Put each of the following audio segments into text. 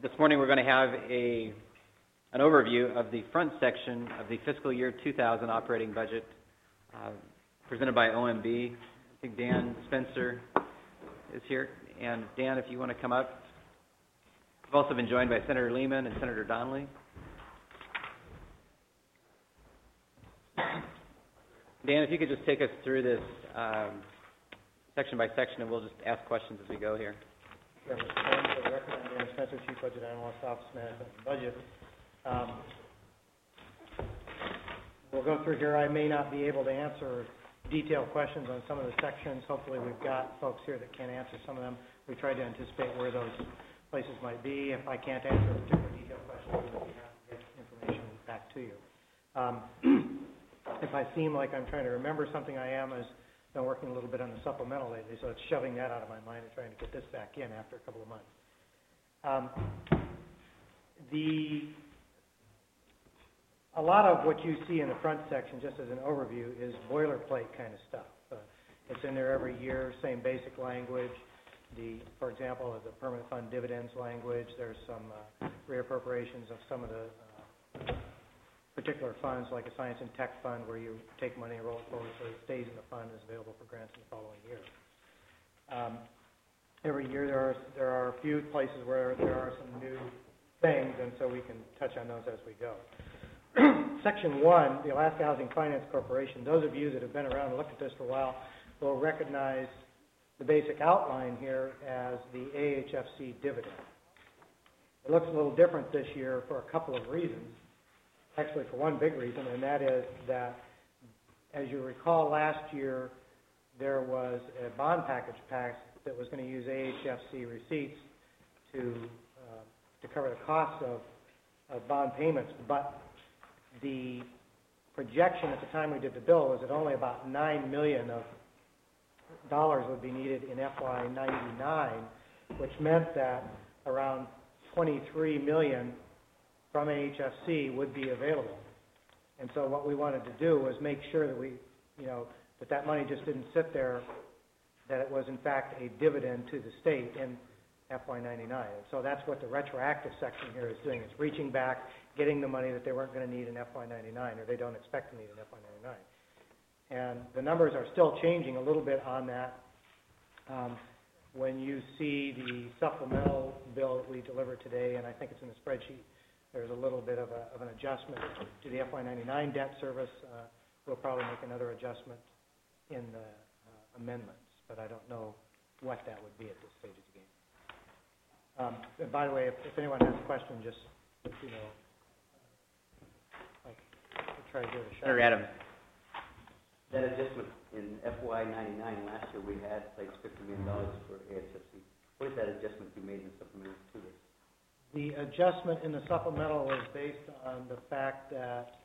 This morning we're going to have an overview of the front section of the fiscal year 2000 operating budget presented by OMB. I think Dan Spencer is here. And Dan, if you want to come up. We've also been joined by Senator Lehman and Senator Donnelly. Dan, if you could just take us through this section by section, and we'll just ask questions as we go here. Yeah, Mr. Chairman, for the record, I'm Dan Spencer, Chief Budget Analyst, Office Management and Budget. We'll go through here. I may not be able to answer detailed questions on some of the sections. Hopefully we've got folks here that can answer some of them. We tried to anticipate where those places might be. If I can't answer a particular detailed question, we'll have to get information back to you. If I seem like I'm trying to remember something, I am. I've been working a little bit on the supplemental lately, so it's shoving that out of my mind and trying to get this back in after a couple of months. A lot of what you see in the front section, just as an overview, is boilerplate kind of stuff. It's in there every year, same basic language. For example, the permanent fund dividends language. There's some reappropriations of some of the particular funds, like a science and tech fund, where you take money and roll it forward so it stays in the fund and is available for grants in the following year. Every year there are a few places where there are some new things, and so we can touch on those as we go. Section 1, the Alaska Housing Finance Corporation, those of you that have been around and looked at this for a while will recognize the basic outline here as the AHFC dividend. It looks a little different this year for a couple of reasons. Actually, for one big reason, and that is that, as you recall, last year there was a bond package passed that was going to use AHFC receipts to cover the costs of bond payments, but the projection at the time we did the bill was that only about $9 million of dollars would be needed in FY 99, which meant that around $23 million from AHFC would be available. And so what we wanted to do was make sure that that money just didn't sit there, that it was in fact a dividend to the state in FY 99. And so that's what the retroactive section here is doing. It's reaching back, getting the money that they weren't going to need in FY 99, or they don't expect to need in FY 99. And the numbers are still changing a little bit on that. When you see the supplemental bill that we delivered today, and I think it's in the spreadsheet, there's a little bit of an adjustment to the FY 99 debt service. We'll probably make another adjustment in the amendments, but I don't know what that would be at this stage of the game. And by the way, if anyone has a question, just I'll try to give it a shot. Senator Adams. That adjustment in FY 99 last year, we had placed $50 million for AHFC. What is that adjustment you made in the supplemental to this? The adjustment in the supplemental was based on the fact that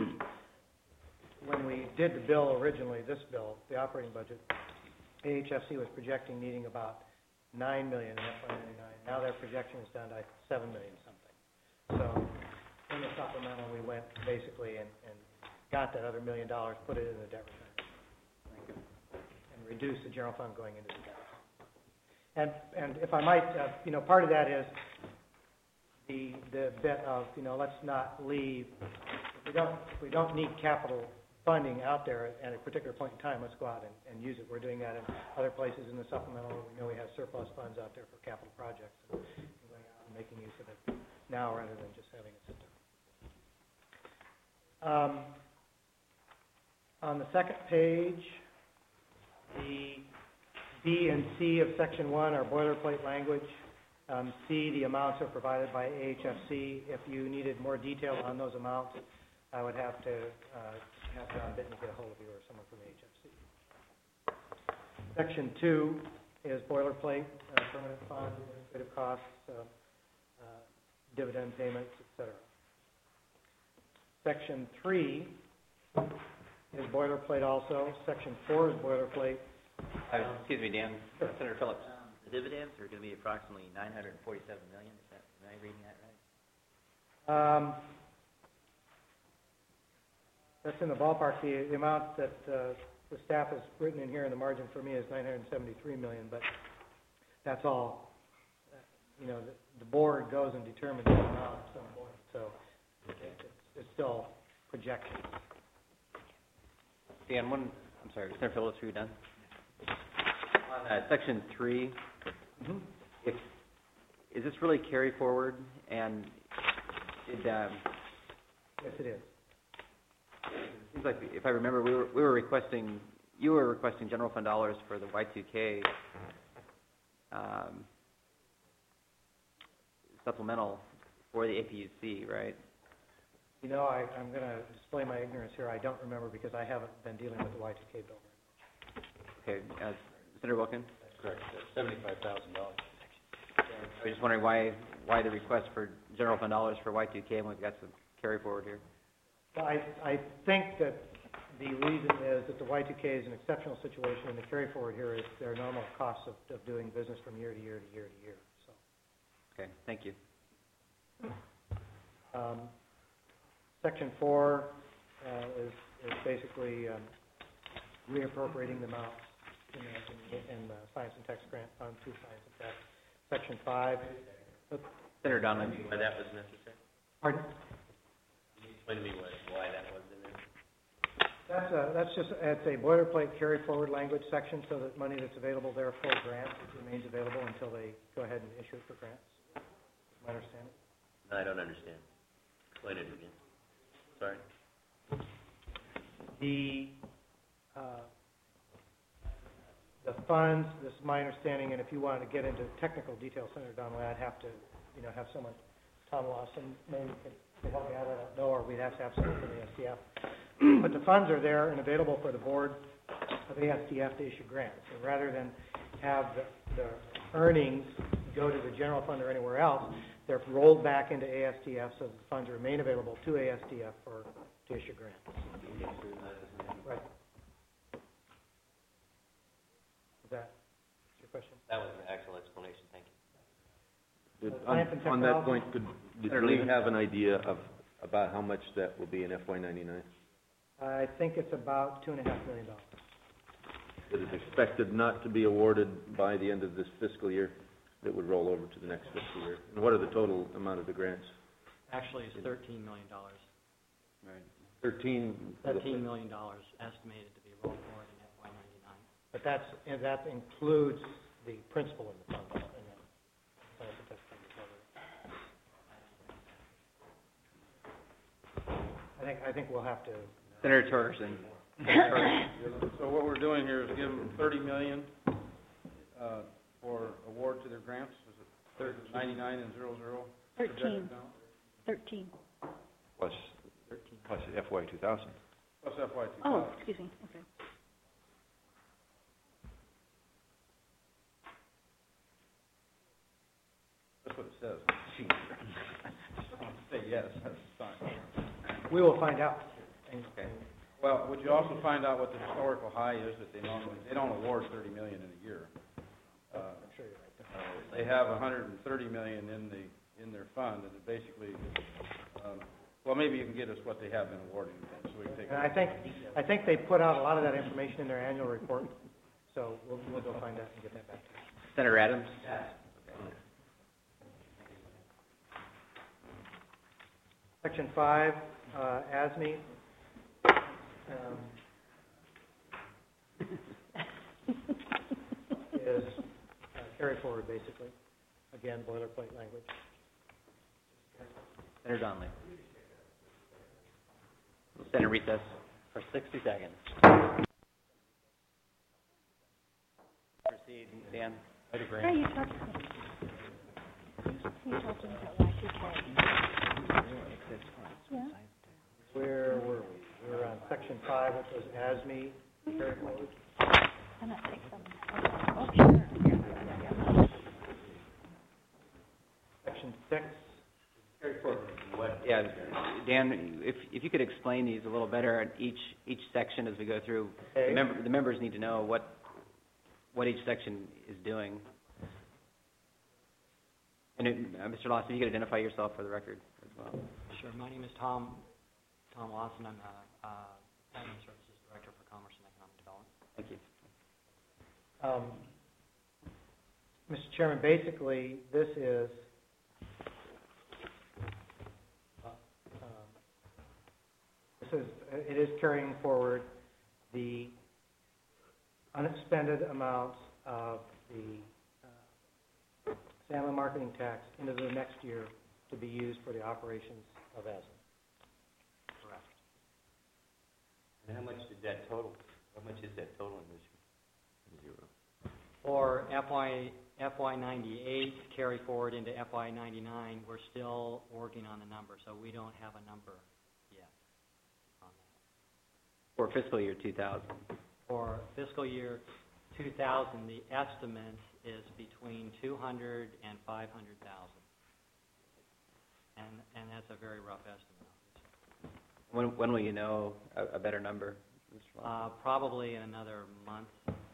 when we did the bill originally, this bill, the operating budget, AHFC was projecting needing about $9 million in FY 99. Now their projection is down to $7 million something. So in the supplemental, we went basically and got that other $1 million, put it in the debt return, and reduced the general fund going into the debt return. And if I might, part of that is the bit of, let's not leave, if we don't need capital funding out there at a particular point in time, let's go out and use it. We're doing that in other places in the supplemental. We know we have surplus funds out there for capital projects, and going out and making use of it now rather than just having it sit there. On the second page, the B and C of Section 1 are boilerplate language. C, the amounts are provided by AHFC. If you needed more detail on those amounts, I would have to have John Bittner get a hold of you or someone from AHFC. Section 2 is boilerplate, permanent funds, administrative costs, dividend payments, etc. Section 3 is boilerplate also. Section 4 is boilerplate. Excuse me, Dan. Sure. Senator Phillips. The dividends are going to be approximately $947 million. Am I reading that right? That's in the ballpark. The amount that the staff has written in here in the margin for me is $973 million, but that's all. The board board goes and determines the amount at some point, so it's still projection. Dan, I'm sorry, Senator Phillips, are you done? On Section 3, is this really carry forward? And Yes, it is. it seems like, if I remember, you were requesting general fund dollars for the Y2K supplemental for the APUC, right? You know, I'm going to display my ignorance here. I don't remember because I haven't been dealing with the Y2K bill very much. Okay, Senator Wilkin? Correct, $75,000. I was just wondering why the request for general fund dollars for Y2K when we've got some carry forward here. Well, I think that the reason is that the Y2K is an exceptional situation, and the carry forward here is their normal costs of doing business from year to year to year to year. So, Okay, thank you. Section 4 is basically reappropriating the amounts in the Science and Tech Grant Fund to Science and Tech. Section 5. Senator Donlin. Why that was necessary? Pardon? Can you explain to me why that was in there? It's a boilerplate carry forward language section so that money that's available there for grants remains available until they go ahead and issue it for grants. My understanding? No, I don't understand. Explain it again. Sorry. The funds, this is my understanding, and if you wanted to get into technical details, Senator Donnelly, I'd have to, have someone, Tom Lawson, maybe could help me out, I don't know, or we'd have to have someone from the SDF. But the funds are there and available for the board of ASDF to issue grants. And rather than have the earnings go to the general fund or anywhere else, they're rolled back into ASDF so that the funds remain available to ASDF to issue grants. Right. Is that your question? That was an excellent explanation. Thank you. On that point, did we have an idea about how much that will be in FY99? I think it's about $2.5 million. That is expected not to be awarded by the end of this fiscal year, that would roll over to the next fiscal year. And what are the total amount of the grants? Actually, it's $13 million. Right. 13. $13 million estimated to be rolled forward in FY99. But that includes the principal in the fund. I think we'll have to. Senator Torgerson. So what we're doing here is give them $30 million for award to their grants. Is it 99 and 00? 13. 13. Plus FY 2000. Plus FY 2000. Oh, excuse me. Okay. That's what it says. Say yes, that's fine. We will find out. Okay. Well, would you also find out what the historical high is that they don't award $30 million in a year. I'm sure you're right. They have $130 million in their fund, and it basically, well, maybe you can get us what they have been awarding, so we can take. And I think they put out a lot of that information in their annual report, so we'll go find out and get that back to you. Senator Adams. Section 5, ASME. Is carry forward, basically. Again, boilerplate language. Senator Donnelly. We'll stand in recess for 60 seconds. Proceed, Dan. Are you talking about Y2K? Yeah. Where were we? We were on Section 5, which was ASME, carry forward. I'm not taking them. Oh, sure. Section 6, carry forward. Yeah, Dan, if you could explain these a little better at each section as we go through. Okay. The members need to know what each section is doing. And Mr. Lawson, you could identify yourself for the record as well. Sure. My name is Tom Lawson. I'm Admin Services Director for Commerce and Economic Development. Thank you. Mr. Chairman, basically, this is it is carrying forward the unexpended amounts of the salmon marketing tax into the next year to be used for the operations of Aslan. Correct. And how much did that total? How much is that total in this year? 0. For FY 98 carry forward into FY 99, we're still working on the number, so we don't have a number yet on that. For fiscal year 2000. For fiscal year 2000, the estimate is between 200 and 500,000. And that's a very rough estimate. When will you know a better number? Mr. Lawson? Probably in another month.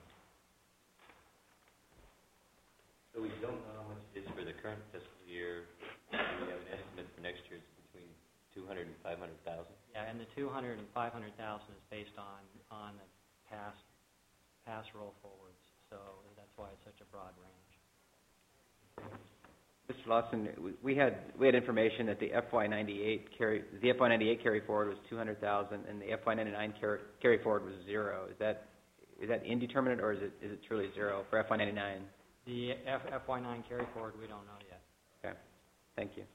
So we don't know how much it is for the current fiscal year. We have an estimate for next year, it's between 200 and 500,000. Yeah, and the 200 and 500,000 is based on the past roll forwards. So that's why it's such a broad range. Mr. Lawson, we had information that the FY 98 carry forward was 200,000 and the FY 99 carry forward was 0. Is that indeterminate or is it truly 0 for FY 99? The FY9 carry forward, we don't know yet. Okay, thank you.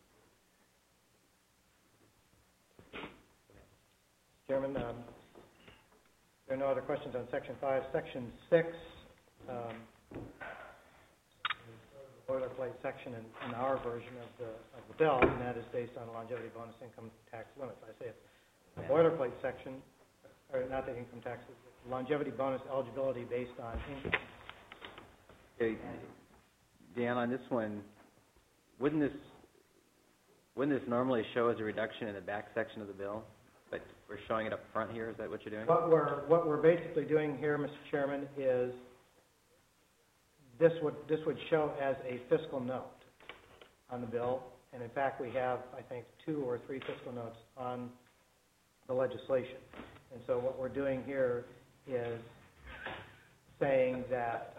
Chairman, there are no other questions on Section 5. Section 6, boilerplate section in our version of the bill, and that is based on longevity bonus income tax limits. I say it's the boilerplate section, or not the income taxes, longevity bonus eligibility based on income. Okay, Dan, on this one, wouldn't this normally show as a reduction in the back section of the bill, but we're showing it up front here? Is that what you're doing? What we're basically doing here, Mr. Chairman, is this would show as a fiscal note on the bill, and in fact we have, I think, 2 or 3 fiscal notes on the legislation. And so what we're doing here is saying that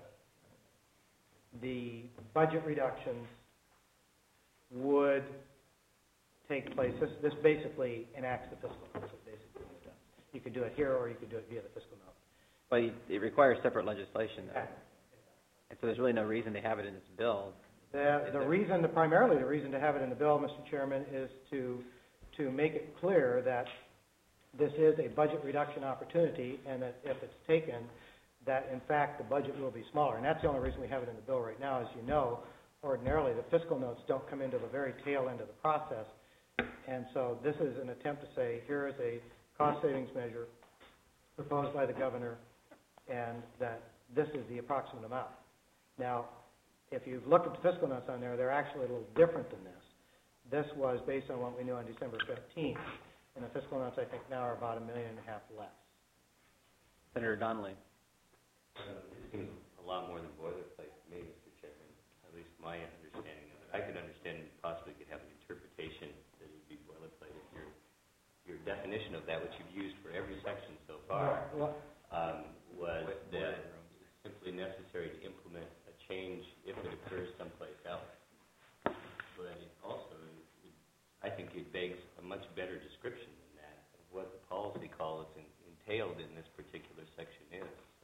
the budget reductions would take place. This basically enacts the fiscal note. Basically, what it does. You could do it here, or you could do it via the fiscal note. But it requires separate legislation, though. And so there's really no reason to have it in this bill. Primarily the reason to have it in the bill, Mr. Chairman, is to make it clear that this is a budget reduction opportunity, and that if it's taken, that in fact the budget will be smaller. And that's the only reason we have it in the bill right now. As you know, ordinarily the fiscal notes don't come into the very tail end of the process. And so this is an attempt to say, here is a cost savings measure proposed by the governor, and that this is the approximate amount. Now, if you've looked at the fiscal notes on there, they're actually a little different than this. This was based on what we knew on December 15th, and the fiscal notes, I think, now are about $1.5 million less. Senator Donnelly. This seems a lot more than boilerplate to me, Mr. Chairman, at least my understanding of it. I could understand possibly could have an interpretation that it would be boilerplate if your definition of that, which you've used for every section so far, was that it's simply necessary to implement a change if it occurs someplace else. But it also, I think it begs a much better description than that of what the policy call is entailed in this particular section is. So.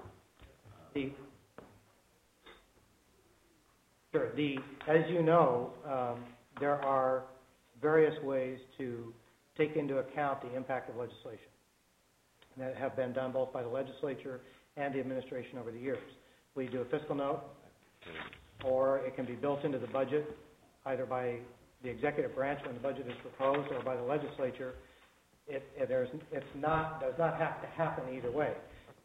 As you know, there are various ways to take into account the impact of legislation that have been done both by the legislature and the administration over the years. We do a fiscal note, or it can be built into the budget, either by the executive branch when the budget is proposed, or by the legislature. It does not have to happen either way.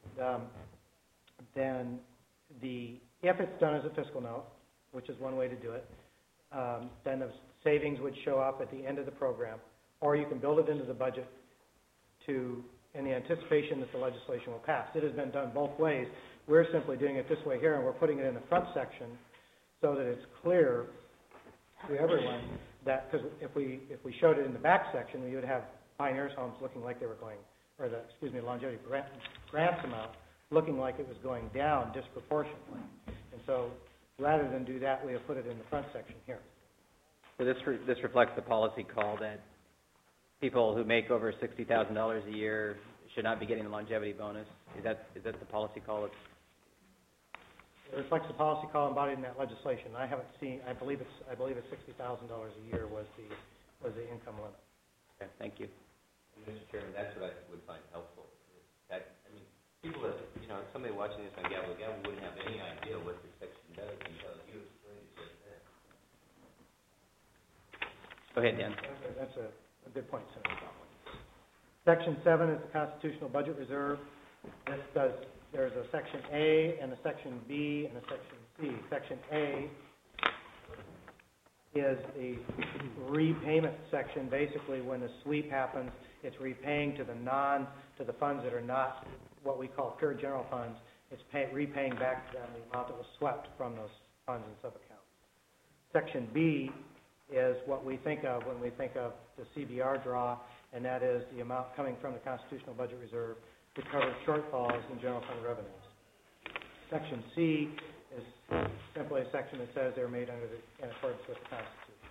If it's done as a fiscal note, which is one way to do it, then the savings would show up at the end of the program, or you can build it into the budget in the anticipation that the legislation will pass. It has been done both ways. We're simply doing it this way here, and we're putting it in the front section so that it's clear to everyone that, because if we showed it in the back section, we would have Pioneers homes looking like they were going, or the longevity grants amount looking like it was going down disproportionately. And so rather than do that, we have put it in the front section here. So this reflects the policy call that people who make over $60,000 a year should not be getting the longevity bonus. Is that the policy call? It reflects the policy call embodied in that legislation. I haven't seen, I believe it's $60,000 a year was the income limit. Okay, thank you. And Mr. Chairman, that's what I would find helpful. People that, somebody watching this on Gavel wouldn't have any idea what this section does until you explain it just then. Go ahead, Dan. That's a good point, Senator Conley. Section 7 is the Constitutional Budget Reserve. There's a Section A and a Section B and a Section C. Section A is a repayment section. Basically, when the sweep happens, it's repaying to the funds that are not what we call pure general funds. It's repaying back to them the amount that was swept from those funds and sub-accounts. Section B is what we think of when we think of the CBR draw, and that is the amount coming from the Constitutional Budget Reserve to cover shortfalls in general fund revenues. Section C is simply a section that says they're made in accordance with the Constitution.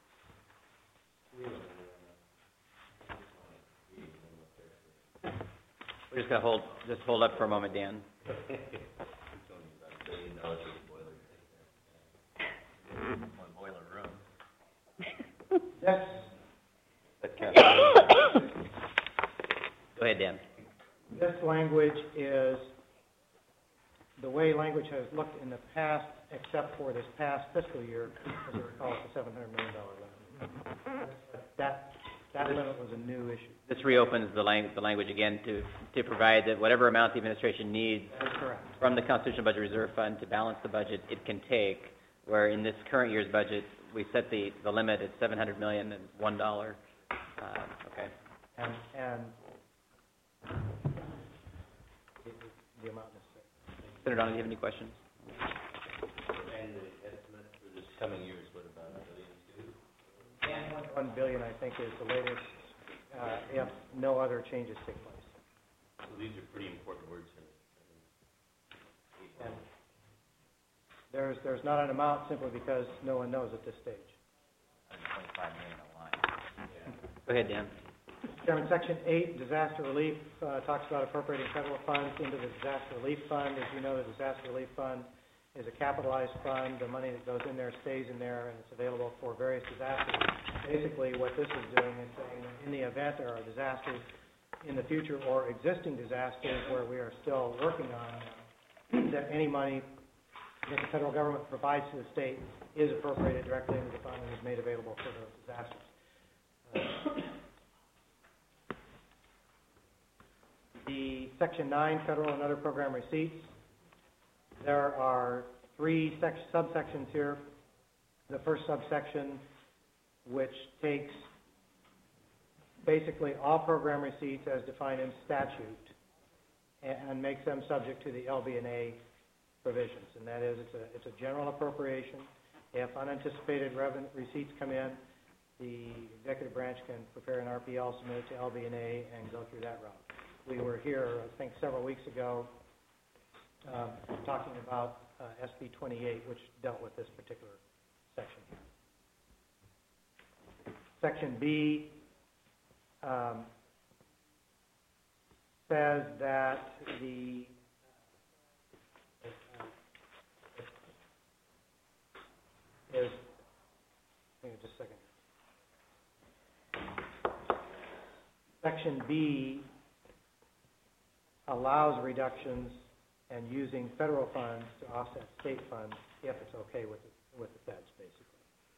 We're just gonna hold up for a moment, Dan. It's only about $1 billion for the boiler. One boiler room. Yes. Go ahead, Dan. This language is the way language has looked in the past, except for this past fiscal year, as I recall, it's a $700 million limit. That limit was a new issue. This reopens the language again to provide that whatever amount the administration needs That's correct. from the Constitutional Budget Reserve Fund to balance the budget, it can take, where in this current year's budget, we set the limit at $700 million and $1. Okay. And the amount necessary. Senator Donovan, do you have any questions? And the estimate for this coming year is what, about $1 billion? $1 billion, I think, is the latest, if no other changes take place. So these are pretty important words here. And there's not an amount simply because no one knows at this stage. $125 million a line. Go ahead, Dan. Chairman, Section 8, disaster relief, talks about appropriating federal funds into the disaster relief fund. As you know, the disaster relief fund is a capitalized fund. The money that goes in there stays in there, and it's available for various disasters. Basically, what this is doing is saying that in the event there are disasters in the future or existing disasters where we are still working on them, that any money that the federal government provides to the state is appropriated directly into the fund and is made available for those disasters. The Section 9, federal and other program receipts. There are 3 subsections here. The first subsection, which takes basically all program receipts as defined in statute and makes them subject to the LB&A provisions. And that is, it's a general appropriation. If unanticipated receipts come in, the executive branch can prepare an RPL, submit it to LB&A, and go through that route. We were here, I think, several weeks ago talking about SB 28, which dealt with this particular section here. Section B says that the hang on just a second. Section B allows reductions and using federal funds to offset state funds if it's okay with the feds, basically.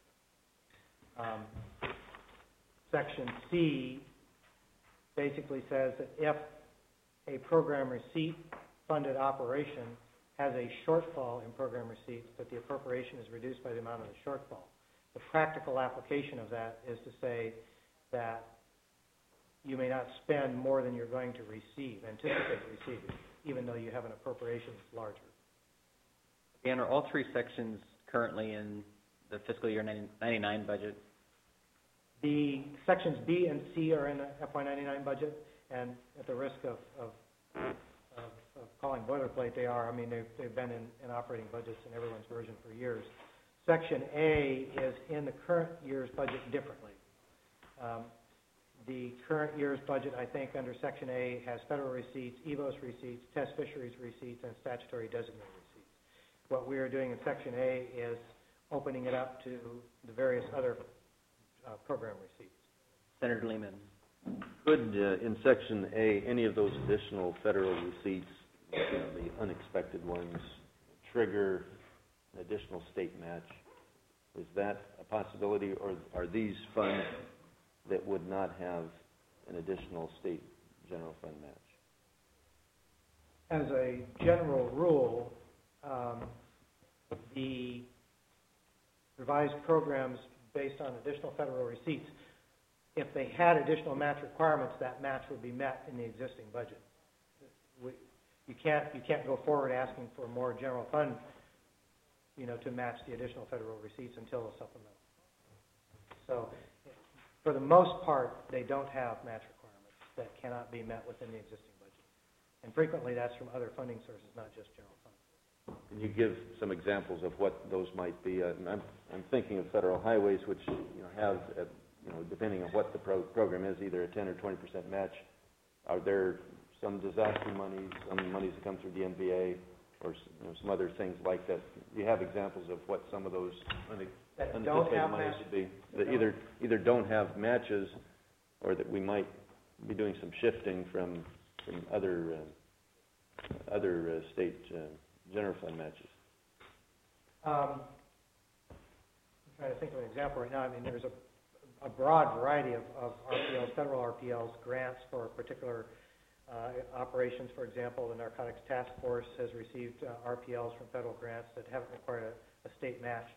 Section C basically says that if a program receipt funded operation has a shortfall in program receipts, that the appropriation is reduced by the amount of the shortfall. The practical application of that is to say that you may not spend more than you're going to anticipate receiving, even though you have an appropriation that's larger. Dan, are all 3 sections currently in the fiscal year 99 budget? The sections B and C are in the FY99 budget, and at the risk of calling boilerplate, they are. I mean, they've been in operating budgets in everyone's version for years. Section A is in the current year's budget differently. The current year's budget, I think, under Section A has federal receipts, EVOS receipts, test fisheries receipts, and statutory designated receipts. What we are doing in Section A is opening it up to the various other program receipts. Senator Lehman. Could, in Section A, any of those additional federal receipts, the unexpected ones, trigger an additional state match? Is that a possibility, or are these funds that would not have an additional state general fund match? As a general rule, the revised programs based on additional federal receipts, if they had additional match requirements, that match would be met in the existing budget. You can't go forward asking for more general fund, to match the additional federal receipts until a supplemental. So, for the most part, they don't have match requirements that cannot be met within the existing budget. And frequently, that's from other funding sources, not just general funds. Can you give some examples of what those might be? I'm thinking of federal highways, which have, depending on what the program is, either a 10 or 20% match. Are there some disaster monies, some monies that come through the NBA, or some other things like that? Do you have examples of what some of those unanticipated monies would be that either don't have matches, or that we might be doing some shifting from other state general fund matches? I'm trying to think of an example right now. I mean, there's a broad variety of RPLs, federal RPLs, grants for particular operations. For example, the Narcotics Task Force has received RPLs from federal grants that haven't required a state match.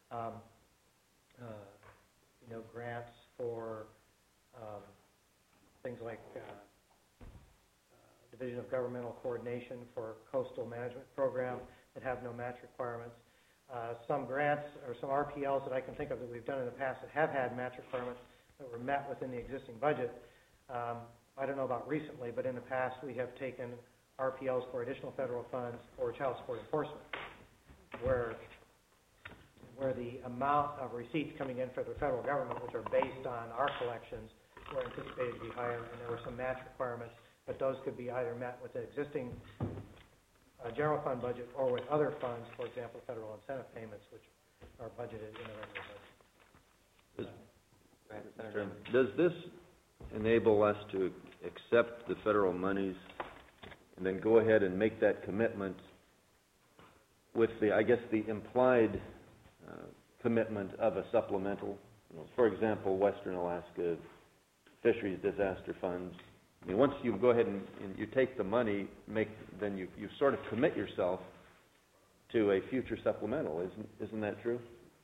Grants for things like Division of Governmental Coordination for Coastal Management Program that have no match requirements. Some grants or some RPLs that I can think of that we've done in the past that have had match requirements that were met within the existing budget. I don't know about recently, but in the past we have taken RPLs for additional federal funds for child support enforcement, where the amount of receipts coming in for the federal government, which are based on our collections, were anticipated to be higher, and there were some match requirements, but those could be either met with the existing general fund budget or with other funds, for example, federal incentive payments, which are budgeted in the regular budget. Does this enable us to accept the federal monies and then go ahead and make that commitment with the implied commitment of a supplemental? For example, Western Alaska Fisheries Disaster Funds. I mean, once you go ahead and you take the money, then you sort of commit yourself to a future supplemental. Isn't that true?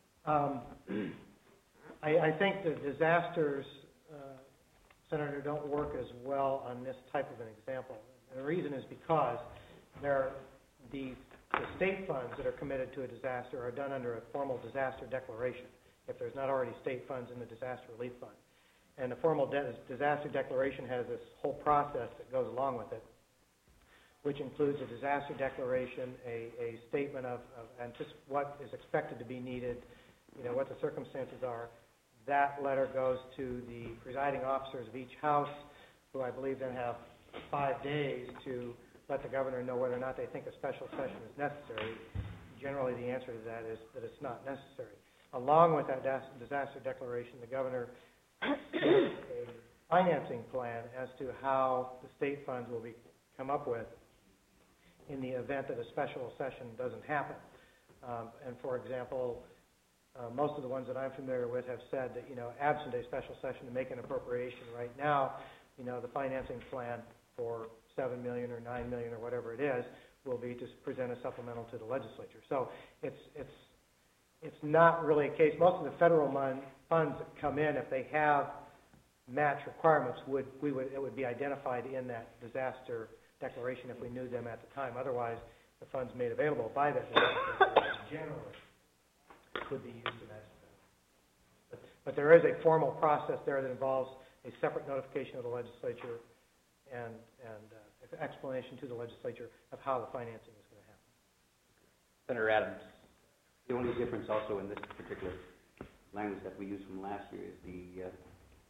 I think the disasters, Senator, don't work as well on this type of an example. And the reason is because the state funds that are committed to a disaster are done under a formal disaster declaration, if there's not already state funds in the disaster relief fund. And the formal disaster declaration has this whole process that goes along with it, which includes a disaster declaration, a statement of what is expected to be needed, what the circumstances are. That letter goes to the presiding officers of each house, who I believe then have 5 days to let the governor know whether or not they think a special session is necessary. Generally, the answer to that is that it's not necessary. Along with that disaster declaration, the governor a financing plan as to how the state funds will be come up with in the event that a special session doesn't happen. And for example, most of the ones that I'm familiar with have said that, absent a special session to make an appropriation right now, the financing plan for $7 million or $9 million or whatever it is will be to present a supplemental to the legislature. So it's not really a case. Most of the federal funds that come in, if they have match requirements, it would be identified in that disaster declaration if we knew them at the time. Otherwise, the funds made available by that disaster declaration generally could be used to match the funds. But there is a formal process there that involves a separate notification of the legislature and explanation to the legislature of how the financing is going to happen. Senator Adams. The only difference also in this particular language that we used from last year is the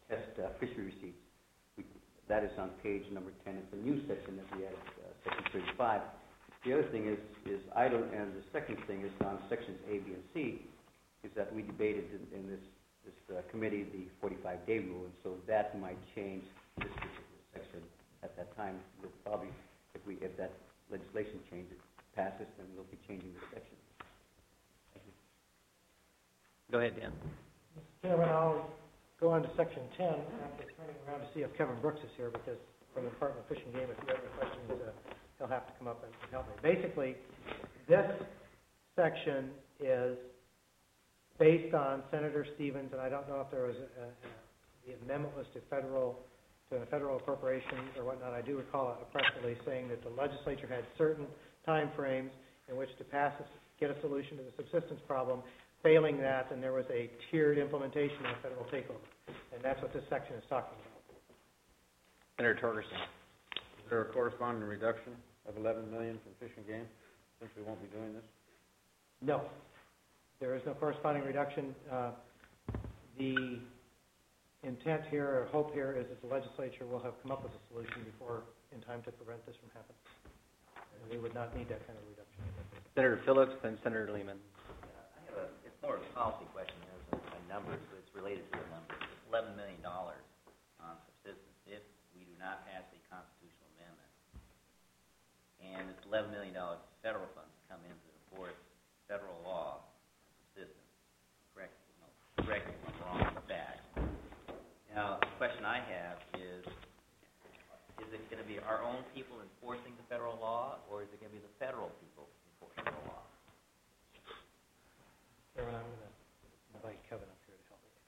test fishery receipts. That is on page number 10. It's a new section that we added, section 35. The other thing is idle, and the second thing is on sections A, B, and C, is that we debated in this committee the 45-day rule, and so that might change this particular section at that time. We'll probably, if that legislation changes, passes, then we'll be changing this section. Thank you. Go ahead, Dan. Mr. Chairman, I'll go on to section 10 after turning around to see if Kevin Brooks is here, because from the Department of Fish and Game, if you have any questions, he'll have to come up and help me. Basically, this section is based on Senator Stevens, and I don't know if there was the amendment was to a federal appropriation or whatnot. I do recall a press release saying that the legislature had certain time frames in which to get a solution to the subsistence problem. Failing that, then there was a tiered implementation of federal takeover, and that's what this section is talking about. Senator Torgerson. Is there a corresponding reduction of 11 million from Fish and Game, since we won't be doing this? No, there is no corresponding reduction. The intent here, or hope here, is that the legislature will have come up with a solution in time to prevent this from happening. And we would not need that kind of reduction. Senator Phillips, then Senator Lehman. It's more of a policy question than a numbers, but it's related to the numbers. It's $11 million on subsistence if we do not pass a constitutional amendment. And it's $11 million federal funds that come in to enforce federal law on subsistence. Correct me if I'm wrong with that. Now, the question I have is it going to be our own people enforcing the federal law, or is it going to be the federal people enforcing the law? Chairman, I'm going to invite Kevin up here to help me with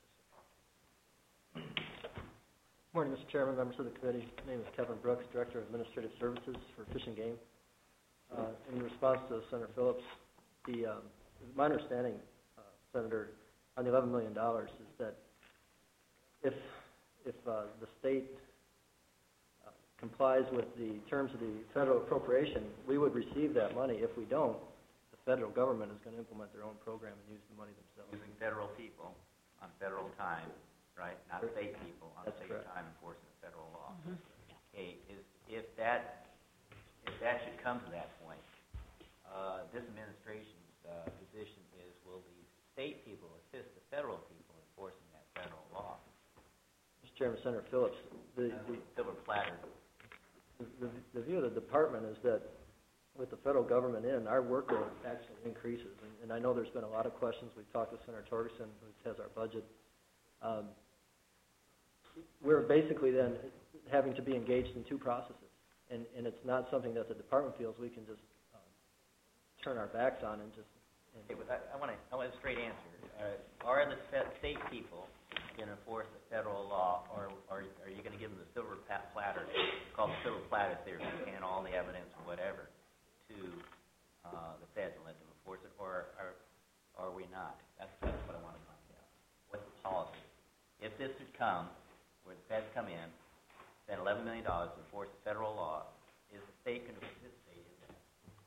this. Morning, Mr. Chairman, members of the committee. My name is Kevin Brooks, Director of Administrative Services for Fish and Game. In response to Senator Phillips, my understanding, Senator, on the $11 million is that if the state complies with the terms of the federal appropriation, we would receive that money. If we don't, the federal government is going to implement their own program and use the money themselves. Using federal people on federal time, right? Not state people on That's state correct. time enforcing the federal law. Okay, if that should come to that point, this administration's position is, will the state people assist the federal people enforcing that federal law? Mr. Chairman, Senator Phillips, Silver platter. the view of the department is that with the federal government our workload actually increases. And I know there's been a lot of questions. We've talked with Senator Torgerson, who has our budget. We're basically then having to be engaged in two processes. And it's not something that the department feels we can just turn our backs on and just... Okay, but I want a straight answer. Are the state people going to enforce the federal law, or are you going to give them the silver platter, called the silver platter theory, and all the evidence or whatever, to the feds and let them enforce it, or are we not? That's what I want to find out. What's the policy? If this should come, where the feds come in, spend $11 million to enforce the federal law, is the state going to participate in that?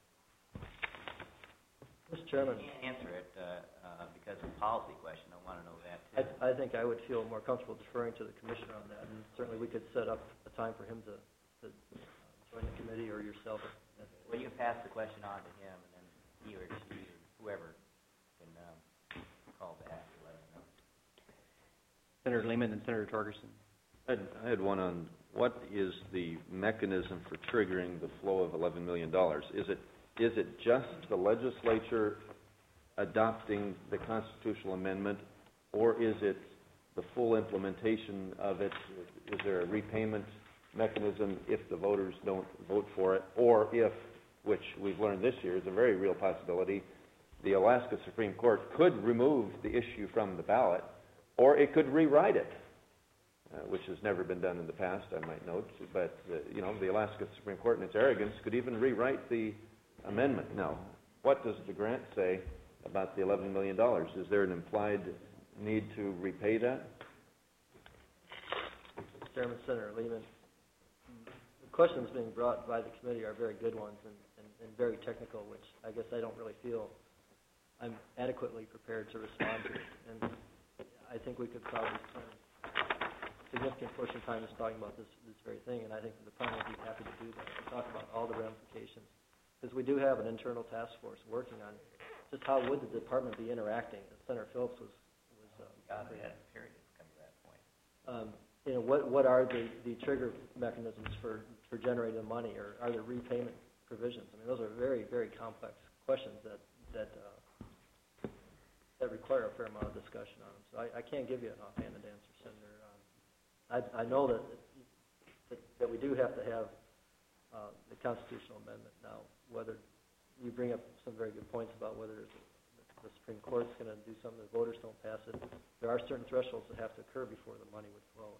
Mr. Chairman, You can't answer it because it's a policy question. I want to know that, too. I think I would feel more comfortable deferring to the commissioner on that. And certainly we could set up a time for him to join the committee or yourself. Well, you can pass the question on to him, and then he or she or whoever can call back and let us know. Senator Lehman and Senator Torgerson. I had one on what is the mechanism for triggering the flow of $11 million? Is it just the legislature adopting the constitutional amendment, or is it the full implementation of it? Is there a repayment mechanism if the voters don't vote for it, or if, which we've learned this year is a very real possibility, the Alaska Supreme Court could remove the issue from the ballot, or it could rewrite it, which has never been done in the past, I might note. But, the Alaska Supreme Court in its arrogance could even rewrite the amendment. Now, what does the grant say about the $11 million? Is there an implied need to repay that? Mr. Chairman, Senator Lehman, the questions being brought by the committee are very good ones and very technical, which I guess I don't really feel I'm adequately prepared to respond to. And I think we could probably spend significant portion of time is talking about this very thing, and I think the department would be happy to do that, to talk about all the ramifications. Because we do have an internal task force working on just how would the department be interacting. Senator Phillips was God, we had a period to come to that point. What are the trigger mechanisms for generating the money, or are there repayment provisions? I mean, those are very, very complex questions that require a fair amount of discussion on them. So I can't give you an offhanded answer, Senator. I know that we do have to have the constitutional amendment now. Whether you bring up some very good points about whether the Supreme Court's going to do something, the voters don't pass it. There are certain thresholds that have to occur before the money would flow.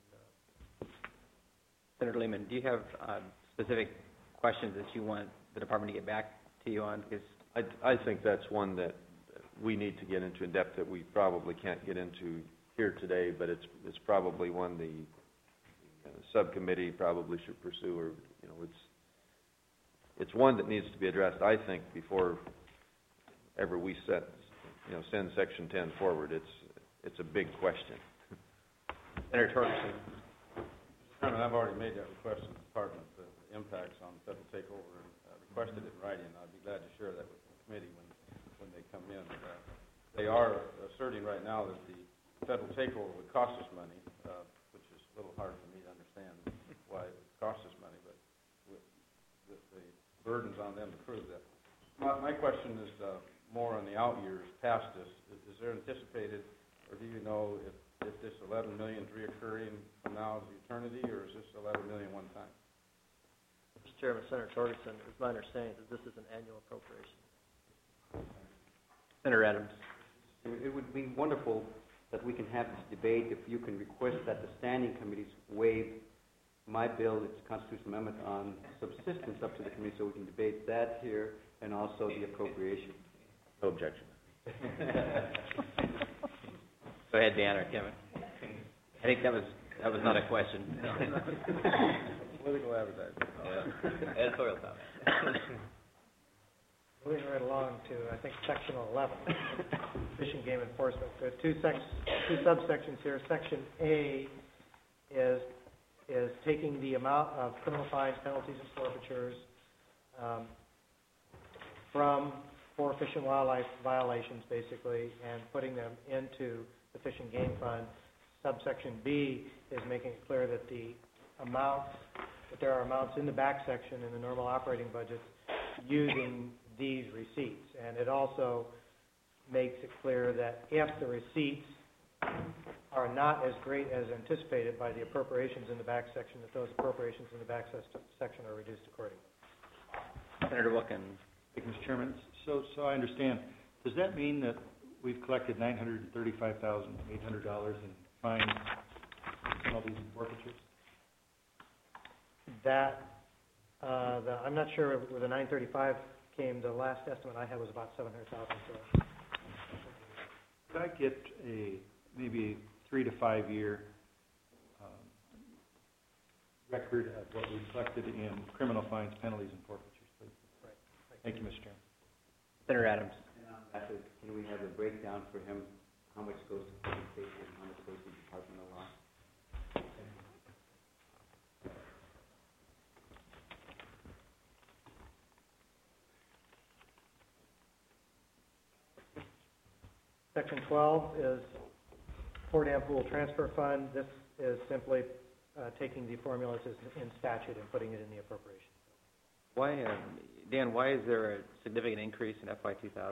Senator Lehman, do you have specific questions that you want the department to get back to you on? Because I think that's one that we need to get into in depth that we probably can't get into here today, but it's probably one the subcommittee probably should pursue, or it's one that needs to be addressed, I think, before ever we send Section 10 forward. It's a big question. Senator Torgerson. Chairman, I've already made that request to the department, the impacts on federal takeover, and requested it in writing. I'd be glad to share that with the committee when they come in. They are asserting right now that the federal takeover would cost us money, which is a little hard for me to understand why it would cost us money, but with the burdens on them to prove that. My question is more on the out years past this. Is there anticipated, or do you know if this $11 million is reoccurring from now to eternity, or is this $11 million one time? Mr. Chairman, Senator Torgerson, it's my understanding that this is an annual appropriation. Senator Adams. It would be wonderful that we can have this debate if you can request that the standing committees waive my bill, its constitutional amendment on subsistence up to the committee, so we can debate that here and also the appropriation. No objection. Go ahead, Dan or Kevin. I think that was not a question. Political advertising. Yeah. Editorial comment. Moving right along to, I think, Section 11, Fish and Game Enforcement. There are two subsections here. Section A is taking the amount of criminal fines, penalties, and forfeitures for fish and wildlife violations, basically, and putting them into the Fish and Game Fund. Subsection B is making it clear that there are amounts in the back section in the normal operating budgets using these receipts. And it also makes it clear that if the receipts are not as great as anticipated by the appropriations in the back section, that those appropriations in the back section are reduced accordingly. Senator Wilkins. Thank you, Mr. Chairman. So I understand, does that mean that we've collected $935,800 in fines, penalties, and forfeitures? I'm not sure where the 935 came. The last estimate I had was about 700,000. So. Could I get maybe 3 to 5 year record of what we collected in criminal fines, penalties, and forfeitures, please? Right. Thank you, Mr. Chairman. Senator Adams. Can we have a breakdown for him, how much goes to police station and how much goes to Department of Law? Section 12 is Fort Dam Pool Transfer Fund. This is simply taking the formulas in statute and putting it in the appropriation. Why, Dan, why is there a significant increase in FY 2000?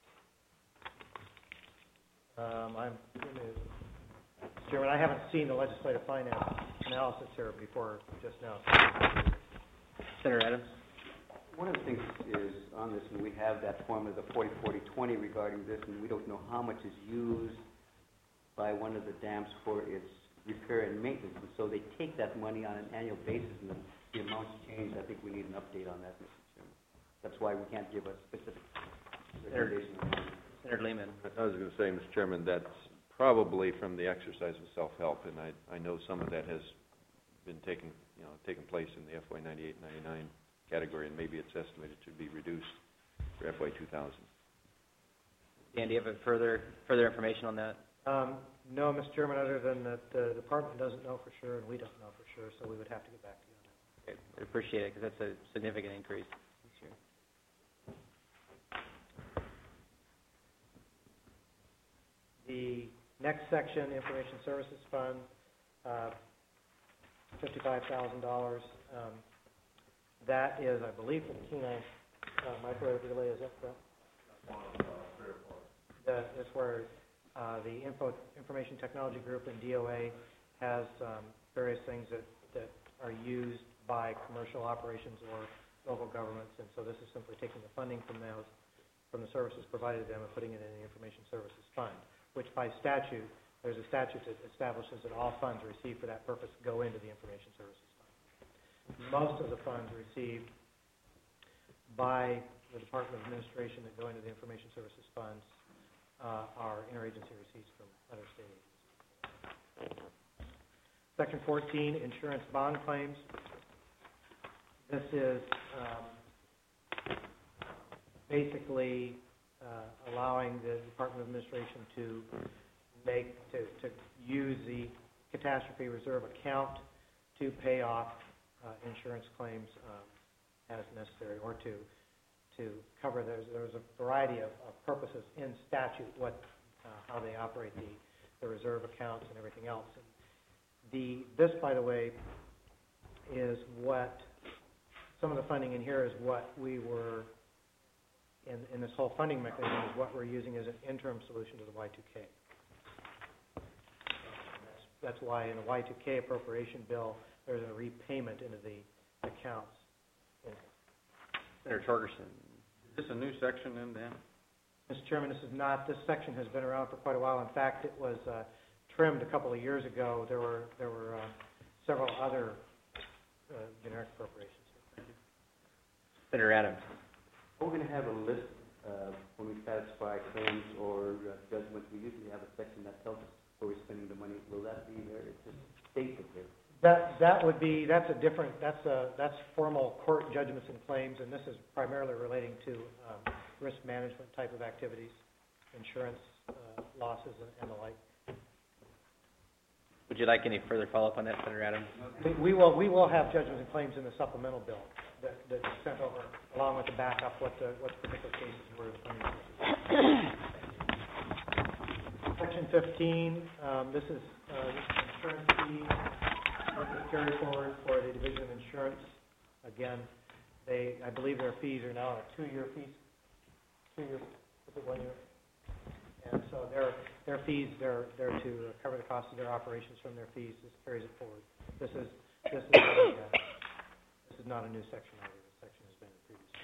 Chairman, I haven't seen the legislative finance analysis here before just now. Senator Adams. One of the things is on this, and we have that formula, the 40-40-20 regarding this, and we don't know how much is used by one of the dams for its repair and maintenance. And so they take that money on an annual basis, and the amounts change. I think we need an update on that, Mr. Chairman. That's why we can't give a specific recommendation. Senator Lehman. I was going to say, Mr. Chairman, that's probably from the exercise of self-help, and I know some of that has been taken place in the FY 98-99 category, and maybe it's estimated to be reduced for FY 2000. Dan, do you have further information on that? No, Mr. Chairman, other than that the department doesn't know for sure and we don't know for sure, so we would have to get back to you on that. Okay, I appreciate it, because that's a significant increase this year. The next section, Information Services Fund, $55,000. That is, I believe, for the Kenai microwave relay, is that correct? That's where the Information Technology Group in DOA has various things that are used by commercial operations or local governments, and so this is simply taking the funding from those, from the services provided to them and putting it in the Information Services Fund, which by statute, there's a statute that establishes that all funds received for that purpose go into the Information Services Fund. Most of the funds received by the Department of Administration that go into the Information Services Funds are interagency receipts from other state agencies. Section 14, insurance bond claims. This is basically allowing the Department of Administration to use the catastrophe reserve account to pay off insurance claims as necessary, or to cover. There's a variety of purposes in statute how they operate the reserve accounts and everything else. And this, by the way, is what some of the funding in here is what we were in this whole funding mechanism is what we're using as an interim solution to the Y2K. That's why in the Y2K appropriation bill there's a repayment into the accounts. Senator Torgerson. Is this a new section then, Dan? Mr. Chairman, this is not. This section has been around for quite a while. In fact, it was trimmed a couple of years ago. There were several other generic appropriations. Senator Adams. We're going to have a list when we satisfy claims or judgments. We usually have a section that tells us where we're spending the money. Will that be there? It just states it there. That's formal court judgments and claims, and this is primarily relating to risk management type of activities, insurance losses and the like. Would you like any further follow-up on that, Senator Adams? We will have judgments and claims in the supplemental bill that's sent over, along with the backup, what the particular cases were. Section 15, this is insurance fees. This is carry forward for the Division of Insurance. Again, I believe their fees are now a 2-year fees. 2-year, is it 1 year? And so their fees, they're to cover the cost of their operations from their fees. This carries it forward. This is not a new section either. This section has been in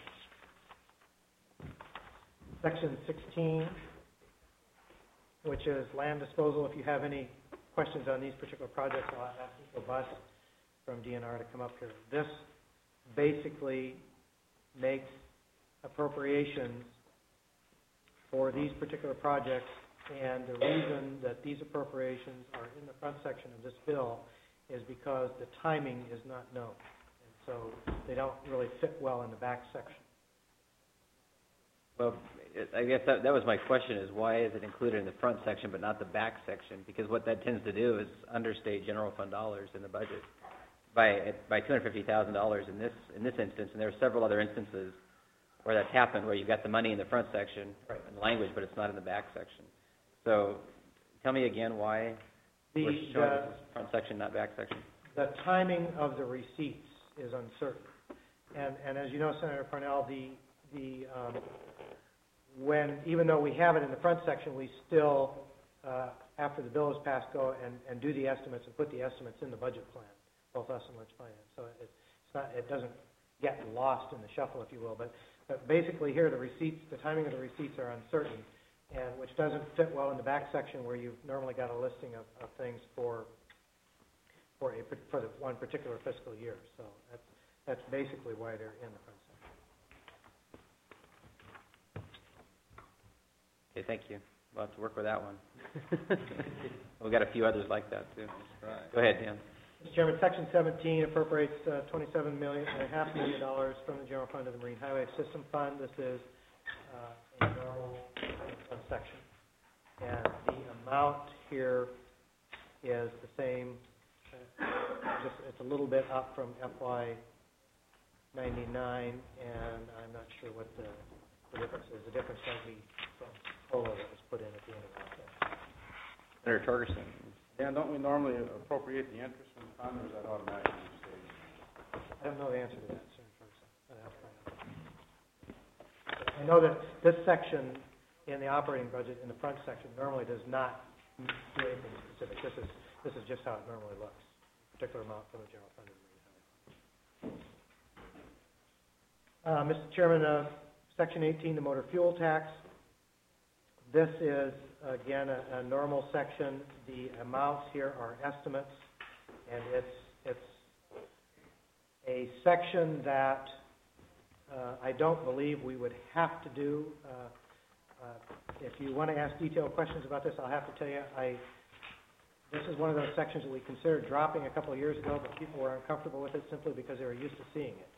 previous years. Section 16, which is land disposal. If you have any questions on these particular projects, I'll ask Mr. Bus from DNR to come up here. This basically makes appropriations for these particular projects, and the reason that these appropriations are in the front section of this bill is because the timing is not known, and so they don't really fit well in the back section. Well, I guess that was my question, is why is it included in the front section but not the back section? Because what that tends to do is understate general fund dollars in the budget by $250,000 in this instance, and there are several other instances where that's happened, where you've got the money in the front section and the language, but it's not in the back section. So tell me again why we're showing this front section, not back section. The timing of the receipts is uncertain, and as you know, Senator Parnell, even though we have it in the front section, we still, after the bill is passed, go and do the estimates and put the estimates in the budget plan, both us and Lynch Finance. So it doesn't get lost in the shuffle, if you will. But basically here, the timing of the receipts are uncertain, and which doesn't fit well in the back section where you've normally got a listing of things for the one particular fiscal year. So that's basically why they're in the front section. Okay, thank you. We'll have to work with that one. We've got a few others like that, too. Right. Go ahead, Dan. Mr. Chairman, Section 17 appropriates $27.5 million from the General Fund to the Marine Highway System Fund. This is a normal section. And the amount here is the same, just, it's a little bit up from FY '99, and I'm not sure what the difference is. The difference might be from COLA that was put in at the end of that. Senator Torgerson. Dan, don't we normally appropriate the interest from the fund, or is that automatic? I don't know the answer to that, Senator Ferguson. I'd have to find out. I know that this section in the operating budget, in the front section, normally does not do anything specific. This is just how it normally looks. A particular amount from the general fund and the Marine Highway Fund. Mr. Chairman, Section 18, the motor fuel tax. This is, again, a normal section. The amounts here are estimates, and it's a section that I don't believe we would have to do. If you want to ask detailed questions about this, I'll have to tell you, this is one of those sections that we considered dropping a couple of years ago, but people were uncomfortable with it simply because they were used to seeing it.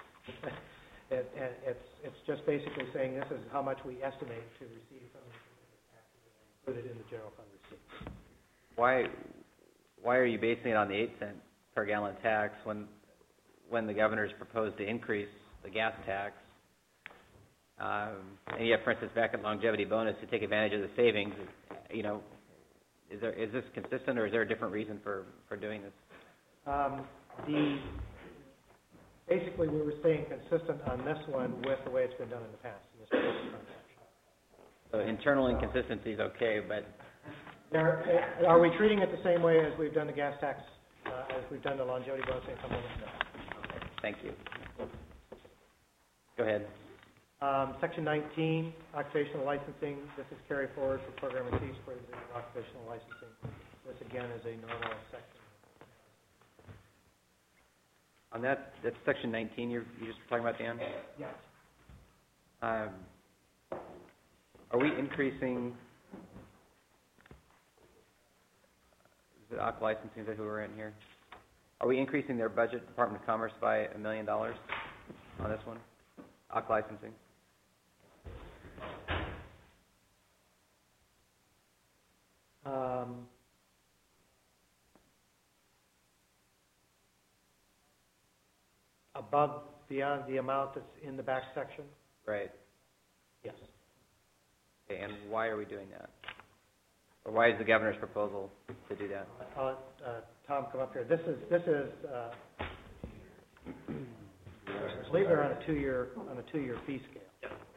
It's just basically saying this is how much we estimate to receive from the taxes included in the general fund receipts. Why are you basing it on the 8-cent per gallon tax when the governor's proposed to increase the gas tax? And yet, for instance, back at longevity bonus to take advantage of the savings, you know, is this consistent, or is there a different reason for doing this? Basically, we were staying consistent on this one with the way it's been done in the past. In this transaction. So internal inconsistency is okay, but are we treating it the same way as we've done the gas tax, as we've done the longevity bonus income limit? No. Okay, thank you. Go ahead. Section 19, occupational licensing. This is carry forward for program receipts for the occupational licensing. This again is a normal section. On that's section 19 you're just talking about, Dan? Yes. Are we increasing, is it OC licensing that who we're in here? Are we increasing their budget, Department of Commerce, by $1 million on this one? OC licensing? Above, beyond the amount that's in the back section? Right. Yes. Okay, and why are we doing that? Or why is the governor's proposal to do that? I'll let Tom come up here. This is I believe they're on a two-year fee scale.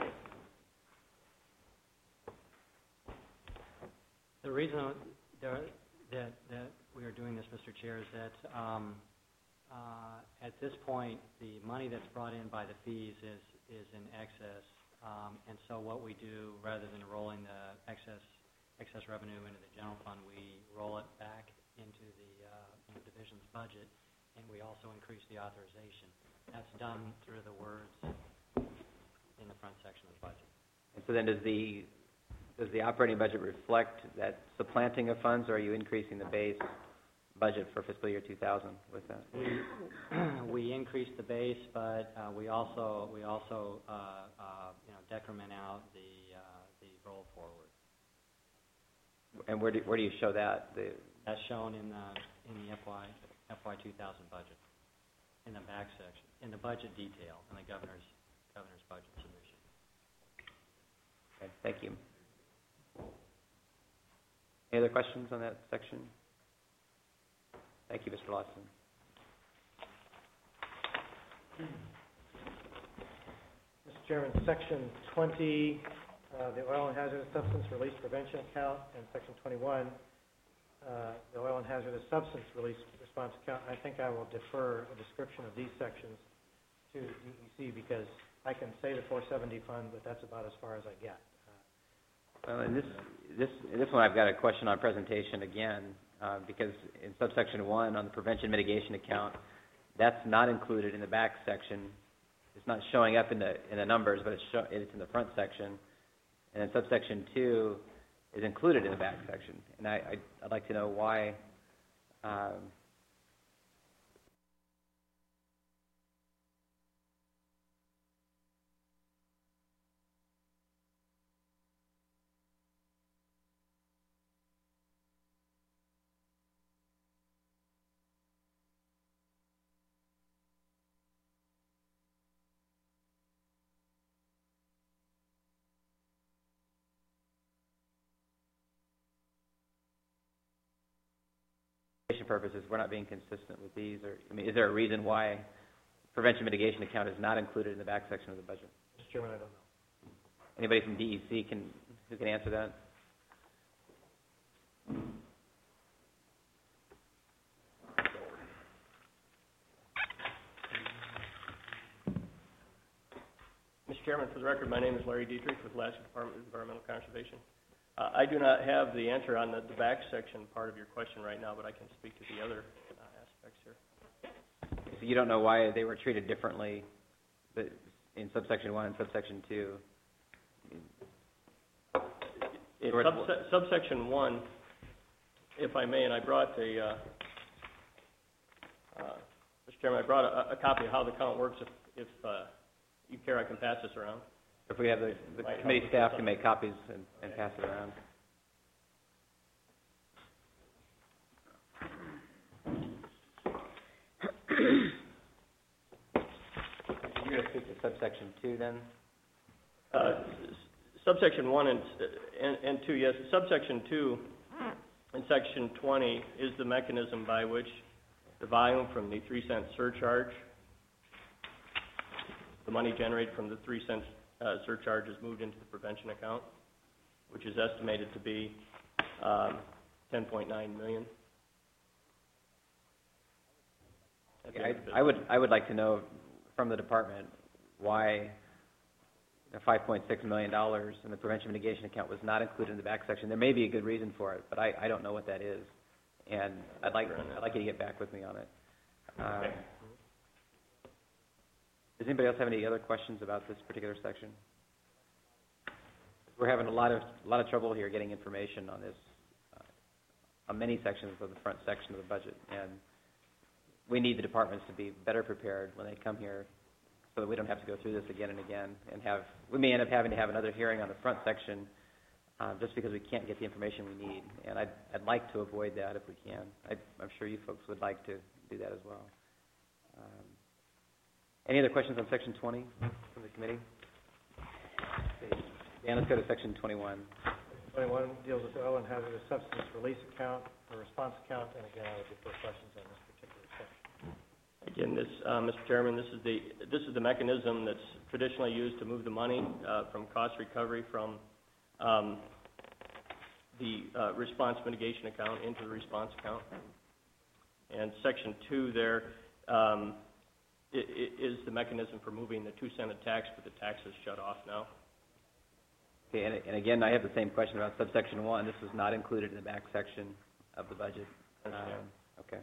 The reason that we are doing this, Mr. Chair, is that at this point, the money that's brought in by the fees is in excess, and so what we do, rather than rolling the excess revenue into the general fund, we roll it back into the division's budget, and we also increase the authorization. That's done through the words in the front section of the budget. And so then does the operating budget reflect that supplanting of funds, or are you increasing the base budget for fiscal year 2000 with that? We increase the base, but we also decrement out the roll forward. And where do you show that? That's shown in the FY 2000 budget, in the back section, in the budget detail, in the governor's budget submission. Okay, thank you. Any other questions on that section? Thank you, Mr. Lawson. Mr. Chairman, Section 20, the oil and hazardous substance release prevention account, and Section 21, the oil and hazardous substance release response account. I think I will defer a description of these sections to DEC because I can say the 470 fund, but that's about as far as I get. Well, in this one, I've got a question on presentation again, because in subsection 1 on the prevention mitigation account, that's not included in the back section. It's not showing up in the numbers, but it's in the front section. And then subsection 2 is included in the back section. And I'd like to know why. clarification purposes, we're not being consistent with these, or, I mean, is there a reason why prevention mitigation account is not included in the back section of the budget? Mr. Chairman, I don't know. Anybody from DEC who can answer that? Mr. Chairman, for the record, my name is Larry Dietrich with Alaska Department of Environmental Conservation. I do not have the answer on the back section part of your question right now, but I can speak to the other aspects here. So you don't know why they were treated differently in subsection 1 and subsection 2? In subsection 1, if I may, and I brought Mr. Chairman, I brought a copy of how the count works. If you care, I can pass this around. If we have the committee staff can make copies and pass it around. You're going to speak to subsection 2 then? Subsection 1 and 2, yes. Subsection 2 in section 20 is the mechanism by which the volume from the 3-cent surcharge, the money generated from the 3-cent surcharge is moved into the prevention account, which is estimated to be $10.9 million. I would like to know from the department why the $5.6 million in the prevention mitigation account was not included in the back section. There may be a good reason for it, but I don't know what that is, and I'd like you to get back with me on it. Does anybody else have any other questions about this particular section? We're having a lot of trouble here getting information on this, on many sections of the front section of the budget, and we need the departments to be better prepared when they come here, so that we don't have to go through this again and again, and we may end up having to have another hearing on the front section just because we can't get the information we need, and I'd like to avoid that if we can. I'm sure you folks would like to do that as well. Any other questions on section 20 from the committee? Dan, let's go to section 21. 21 deals with oil and hazardous substance release account, or response account, and again, I would defer questions on this particular section. Again, this, Mr. Chairman, this is the mechanism that's traditionally used to move the money from cost recovery from the response mitigation account into the response account. And section 2 there is the mechanism for moving the 2-cent tax, but the tax is shut off now. Okay, and again, I have the same question about subsection 1. This was not included in the back section of the budget. Okay.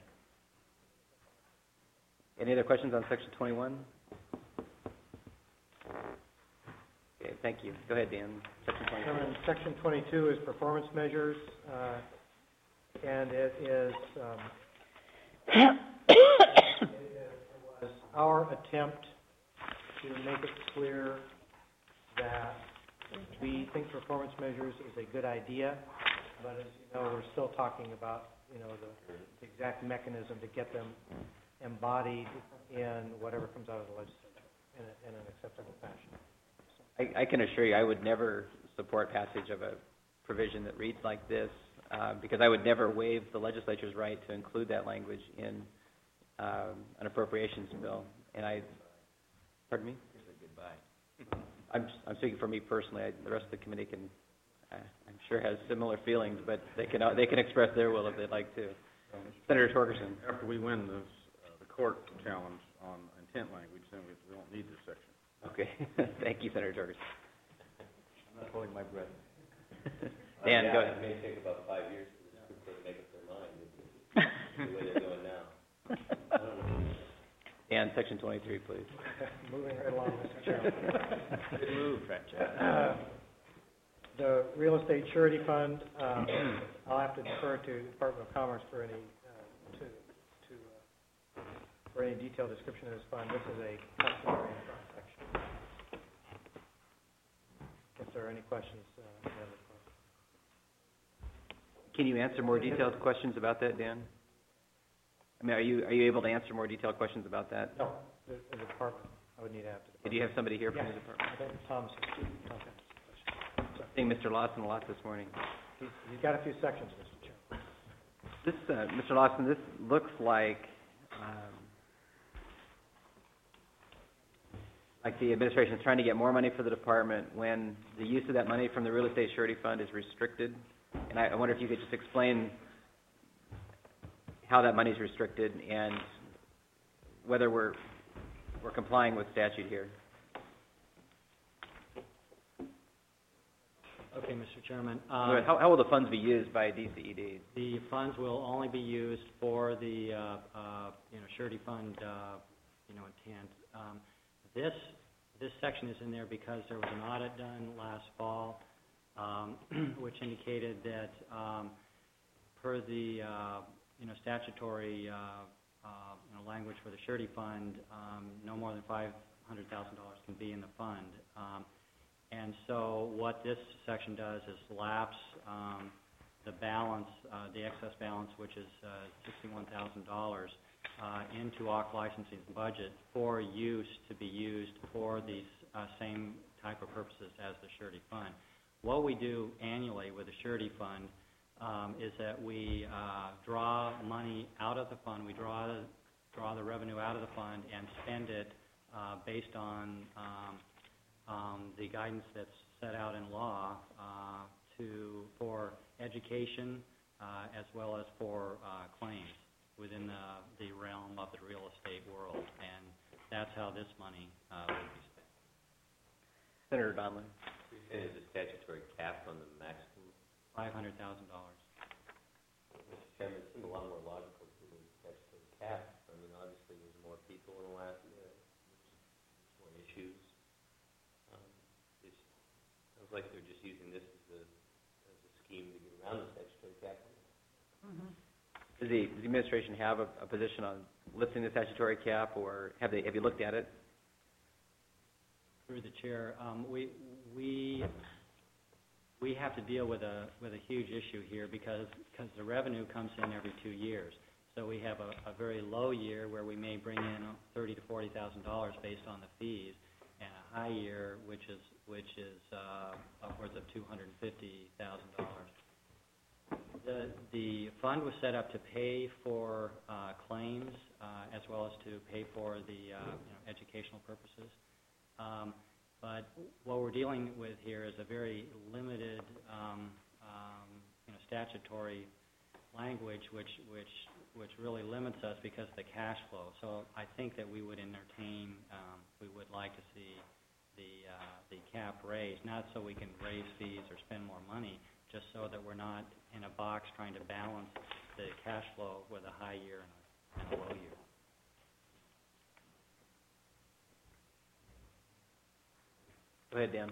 Any other questions on section 21? Okay, thank you. Go ahead, Dan. Section 22. Section 22 is performance measures, and it is our attempt to make it clear that we think performance measures is a good idea, but as you know, we're still talking about, the exact mechanism to get them embodied in whatever comes out of the legislature in an acceptable fashion. I can assure you I would never support passage of a provision that reads like this because I would never waive the legislature's right to include that language in an appropriations bill. And pardon me? Goodbye. I'm speaking for me personally. The rest of the committee I'm sure has similar feelings, but they can express their will if they'd like to. Senator Torgerson. After we win the court challenge on intent language, then we won't need this section. Okay. Thank you, Senator Torgerson. I'm not holding my breath. Dan, go ahead. It may take about 5 years for the Supreme Court to make up their mind the way they're going now. I don't know. Dan, section 23, please. Moving right along, Mr. Chairman. Good move, Frank. The real estate surety fund, I'll have to defer to the Department of Commerce for any for any detailed description of this fund. This is a customary front section. If there are any questions, Can you answer more detailed questions about that, Dan? I mean, are you able to answer more detailed questions about that? No, the department. I would need to have the department. Do you have somebody here from the Yes. department? I think Thomas is okay. Seeing Mr. Lawson a lot this morning. He's got a few sections, Mr. Chairman. This, Mr. Lawson, this looks like the administration is trying to get more money for the department when the use of that money from the real estate surety fund is restricted. And I wonder if you could just explain how that money is restricted and whether we're complying with statute here. Okay, Mr. Chairman. How will the funds be used by DCED? The funds will only be used for the surety fund intent. This section is in there because there was an audit done last fall, which indicated that per the statutory language for the surety fund, no more than $500,000 can be in the fund. And so what this section does is lapse the balance, the excess balance, which is $61,000, into AUK licensing's budget for use to be used for these same type of purposes as the surety fund. What we do annually with the surety fund is that we draw money out of the fund. We draw the revenue out of the fund and spend it based on the guidance that's set out in law for education as well as for claims within the realm of the real estate world, and that's how this money will be spent. Senator Donlin. You're saying there's a statutory cap on the maximum? $500,000. Mr. Chairman, it seems a lot more logical to the statutory cap. I mean, obviously, there's more people in the last year, there's more issues. It sounds like they're just using this as a scheme to get around the statutory cap. Mm-hmm. Does the administration have a position on lifting the statutory cap, or have you looked at it? Through the chair, we have to deal with a huge issue here because the revenue comes in every 2 years. So we have a very low year where we may bring in $30,000 to $40,000 based on the fees, and a high year which is upwards of $250,000. The fund was set up to pay for claims as well as to pay for the educational purposes. But what we're dealing with here is a very limited statutory language which really limits us because of the cash flow. So I think that we would entertain, we would like to see the cap raised, not so we can raise fees or spend more money, just so that we're not in a box trying to balance the cash flow with a high year and a low year. Go ahead, Dan.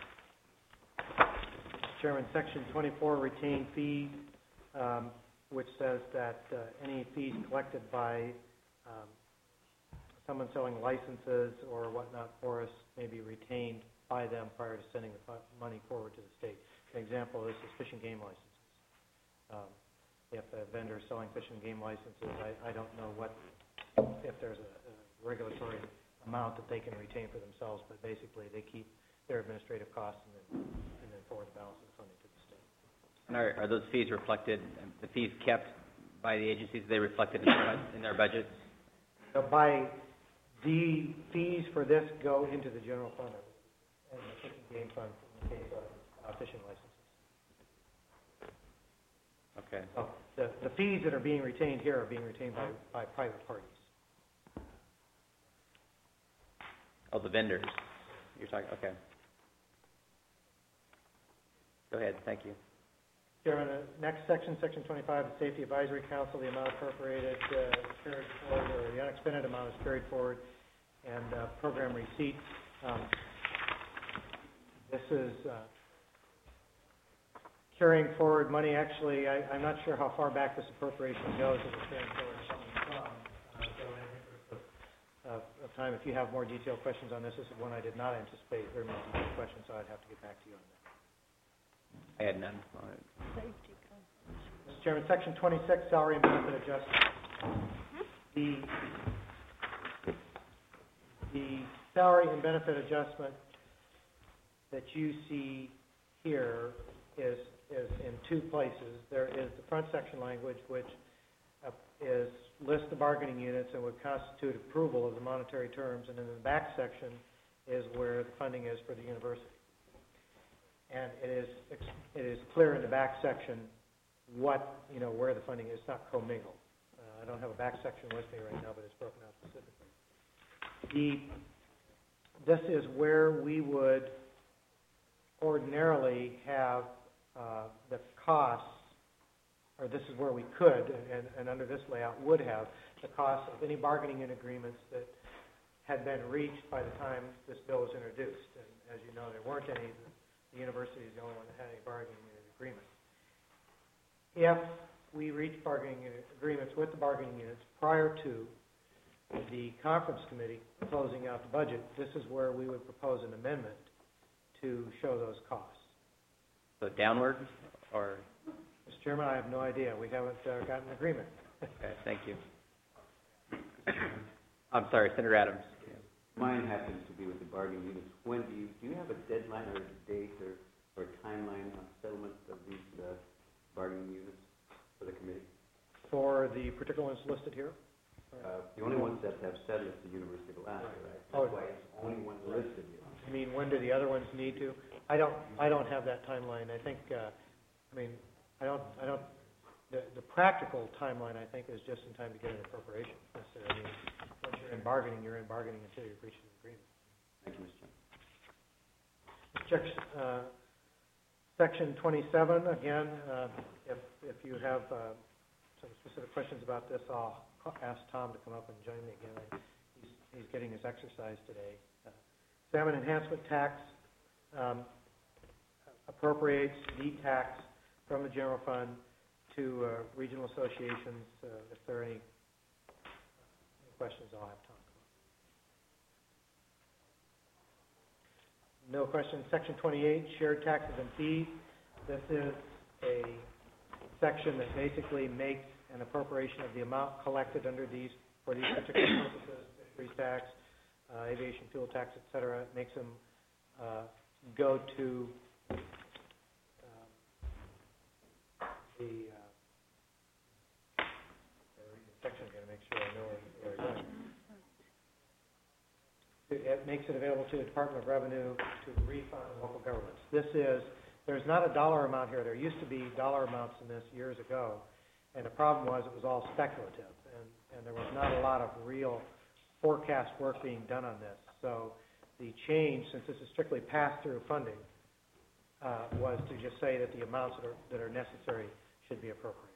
Chairman, Section 24, retained fees, which says that any fees collected by someone selling licenses or whatnot for us may be retained by them prior to sending the money forward to the state. An example of this is fish and game licenses. If a vendor is selling fish and game licenses, I don't know if there's a regulatory amount that they can retain for themselves, but basically they keep their administrative costs and then forward the balance of the funding to the state. And are those fees reflected, the fees kept by the agencies, are they reflected in their budgets? So the fees for this go into the general fund and the fish and game fund in the case of fishing licenses. Okay. So the fees that are being retained here are being retained by private parties. Oh, the vendors. You're talking, okay. Go ahead, thank you. Chairman, next section, Section 25, the Safety Advisory Council, the amount appropriated carried forward, or the unexpended amount is carried forward, and program receipts. This is carrying forward money. Actually, I'm not sure how far back this appropriation goes that we're carrying forward something from. So in the interest of time, if you have more detailed questions on this, this is one I did not anticipate very many detailed questions, so I'd have to get back to you on that. I had none. Mr. Chairman, Section 26, salary and benefit adjustment. The salary and benefit adjustment that you see here is is in two places. There is the front section language, which lists the bargaining units and would constitute approval of the monetary terms, and then the back section is where the funding is for the university. And it is clear in the back section where the funding is. It's not commingled. I don't have a back section with me right now, but it's broken out specifically. This is where we would ordinarily have the costs, or this is where we could, and under this layout would have, the cost of any bargaining in agreements that had been reached by the time this bill was introduced. And as you know, there weren't any. The university is the only one that had any bargaining unit agreements. If we reach bargaining agreements with the bargaining units prior to the conference committee closing out the budget, this is where we would propose an amendment to show those costs. So downward, or? Mr. Chairman, I have no idea. We haven't gotten an agreement. Okay, thank you. I'm sorry, Senator Adams. Mine happens to be with the bargaining units. When do you have a deadline or a date or a timeline on settlement of these bargaining units for the committee? For the particular ones listed here? The only ones that have settled is the University of Alaska, right? Oh, that's why it's the only ones listed here. You mean when do the other ones need to? I don't have that timeline. I think the practical timeline, I think, is just in time to get an appropriation. I mean, once you're in bargaining until you're reaching an agreement. Thank you, Mr. Chairman. Chairman. Section 27, again, if you have some specific questions about this, I'll ask Tom to come up and join me again. He's getting his exercise today. Salmon Enhancement Tax appropriates the tax from the general fund to regional associations. If there are any questions, I'll have Tom come up. No questions. Section 28, shared taxes and fees. This is a section that basically makes an appropriation of the amount collected under for these particular purposes, fisheries tax, aviation fuel tax, et cetera. It makes them go to the section again to make sure I know where it's going. It makes it available to the Department of Revenue to refund local governments. There's not a dollar amount here. There used to be dollar amounts in this years ago, and the problem was it was all speculative, and there was not a lot of real forecast work being done on this. So the change, since this is strictly pass-through funding, was to just say that the amounts that are necessary should be appropriate.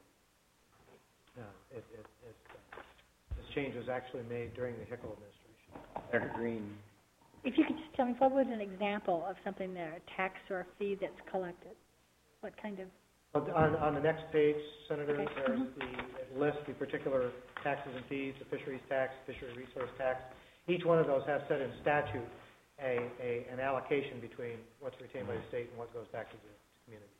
This change was actually made during the Hickel administration. Senator Green. If you could just tell me, what was an example of something there, a tax or a fee that's collected? What kind of? On the next page, Senator, Okay. there's it lists the particular taxes and fees, the fisheries tax, fishery resource tax. Each one of those has set in statute an allocation between what's retained by the state and what goes back to the communities.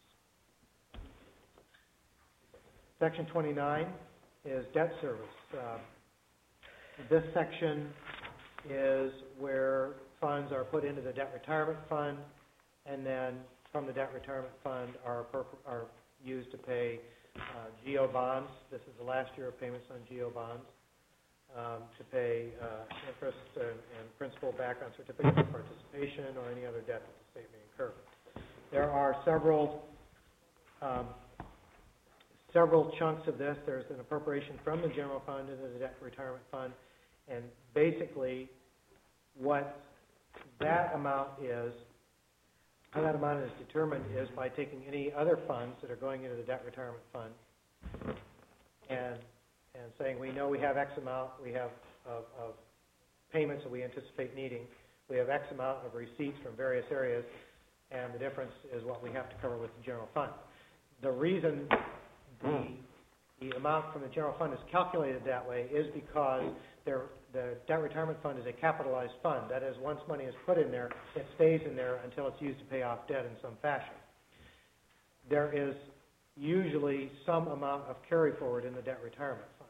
Section 29 is debt service. This section is where funds are put into the debt retirement fund, and then from the debt retirement fund are used to pay GO bonds. This is the last year of payments on GO bonds, to pay interest and principal back on certificates of participation or any other debt that the state may incur. There are several chunks of this. There's an appropriation from the general fund into the debt retirement fund, and basically what that amount is, how that amount is determined is by taking any other funds that are going into the debt retirement fund and saying, we know we have X amount we have of payments that we anticipate needing. We have X amount of receipts from various areas, and the difference is what we have to cover with the general fund. The reason the amount from the general fund is calculated that way is because the debt retirement fund is a capitalized fund. That is, once money is put in there, it stays in there until it's used to pay off debt in some fashion. There is usually some amount of carry forward in the debt retirement fund.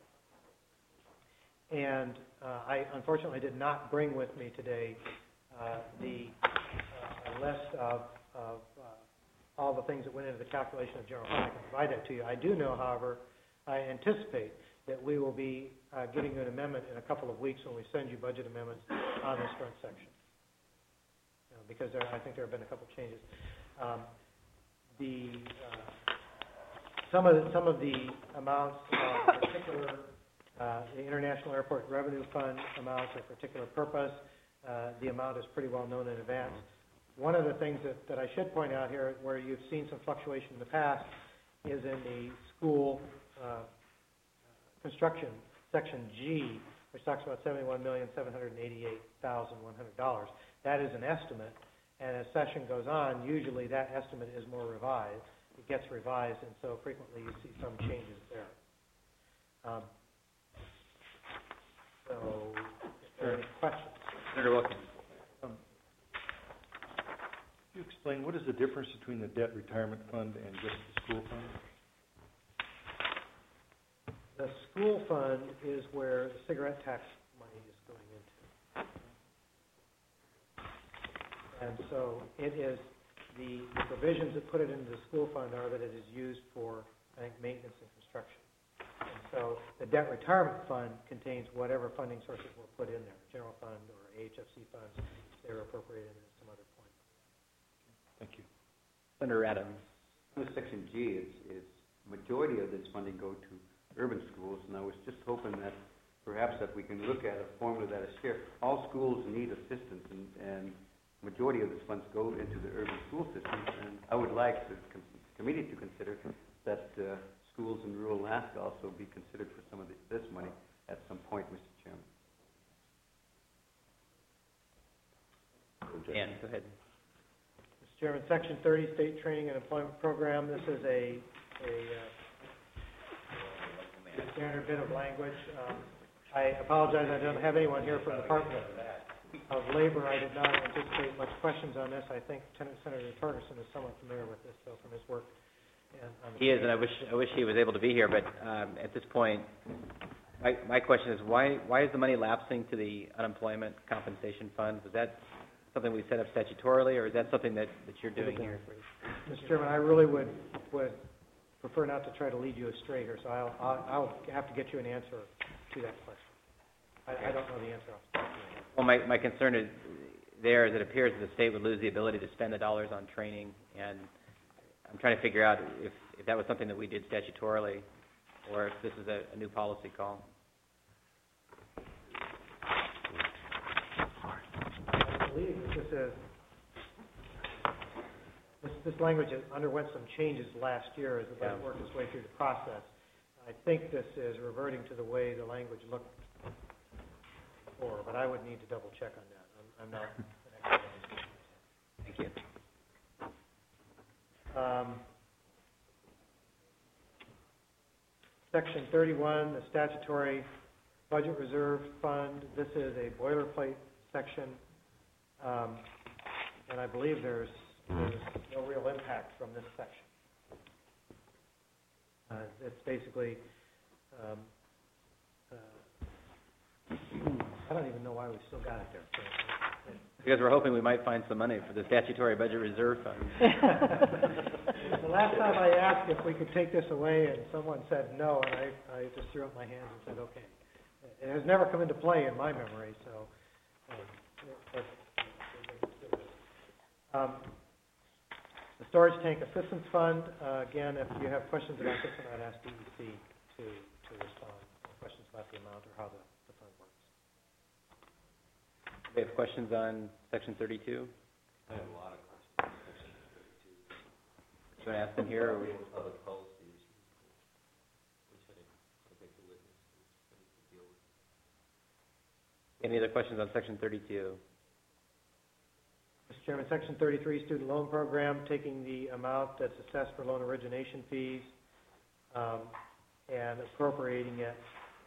And I unfortunately did not bring with me today the list of all the things that went into the calculation of general fund. I can provide that to you. I do know, however, I anticipate that we will be getting you an amendment in a couple of weeks when we send you budget amendments on this front section. Because I think there have been a couple changes. Some of the amounts are particular. The International Airport Revenue Fund amounts are particular purpose. The amount is pretty well known in advance. One of the things that I should point out here, where you've seen some fluctuation in the past, is in the school construction, section G, which talks about $71,788,100. That is an estimate, and as session goes on, usually that estimate is more revised. It gets revised, and so frequently you see some changes there. So, if there are any questions? Senator Wilkins. Could you explain what is the difference between the debt retirement fund and just the school fund? The school fund is where the cigarette tax money is going into. And so it is, the provisions that put it into the school fund are that it is used for, I think, maintenance and construction. And so the debt retirement fund contains whatever funding sources were put in there, general fund or AHFC funds, if they were appropriated at some other point. Thank you. Senator Adams. Under section G, it's majority of this funding go to urban schools, and I was just hoping that perhaps that we can look at a formula that is shared. All schools need assistance, and majority of these funds go into the urban school system, and I would like the committee to consider that schools in rural Alaska also be considered for some of this money at some point, Mr. Chairman. Dan, go ahead. Mr. Chairman, Section 30, State Training and Employment Program. This is a standard bit of language. I apologize, I don't have anyone here from the Department of Labor. I did not anticipate much questions on this. I think Senator Torgerson is somewhat familiar with this, though, from his work. He is, and I wish he was able to be here, but at this point, my question is, why is the money lapsing to the unemployment compensation fund? Was that something we set up statutorily, or is that something that you're doing here? Mr. Chairman, I really would prefer not to try to lead you astray here, so I'll have to get you an answer to that question. I don't know the answer off the top of my head. Well, my concern is it appears that the state would lose the ability to spend the dollars on training, and I'm trying to figure out if that was something that we did statutorily, or if this is a new policy call. I believe this language underwent some changes last year as the budget worked its way through the process. I think this is reverting to the way the language looked before, but I would need to double check on that. I'm not an expert on this. Thank you. Section 31, the statutory budget reserve fund. This is a boilerplate section, and I believe there's no real impact from this section. It's basically, I don't even know why we still got it there. Because we're hoping we might find some money for the statutory budget reserve fund. The last time I asked if we could take this away, and someone said no, and I just threw up my hands and said, okay. It has never come into play in my memory, so. The Storage Tank Assistance Fund, again, if you have questions about this one, I'd ask DEC to respond. Questions about the amount or how the fund works. We have questions on Section 32? I have a lot of questions on Section 32. Should I ask them here? Or Public policy issues, which I think the witness is ready to deal with. Any other questions on Section 32? Mr. Chairman, Section 33, Student Loan Program, taking the amount that's assessed for loan origination fees and appropriating it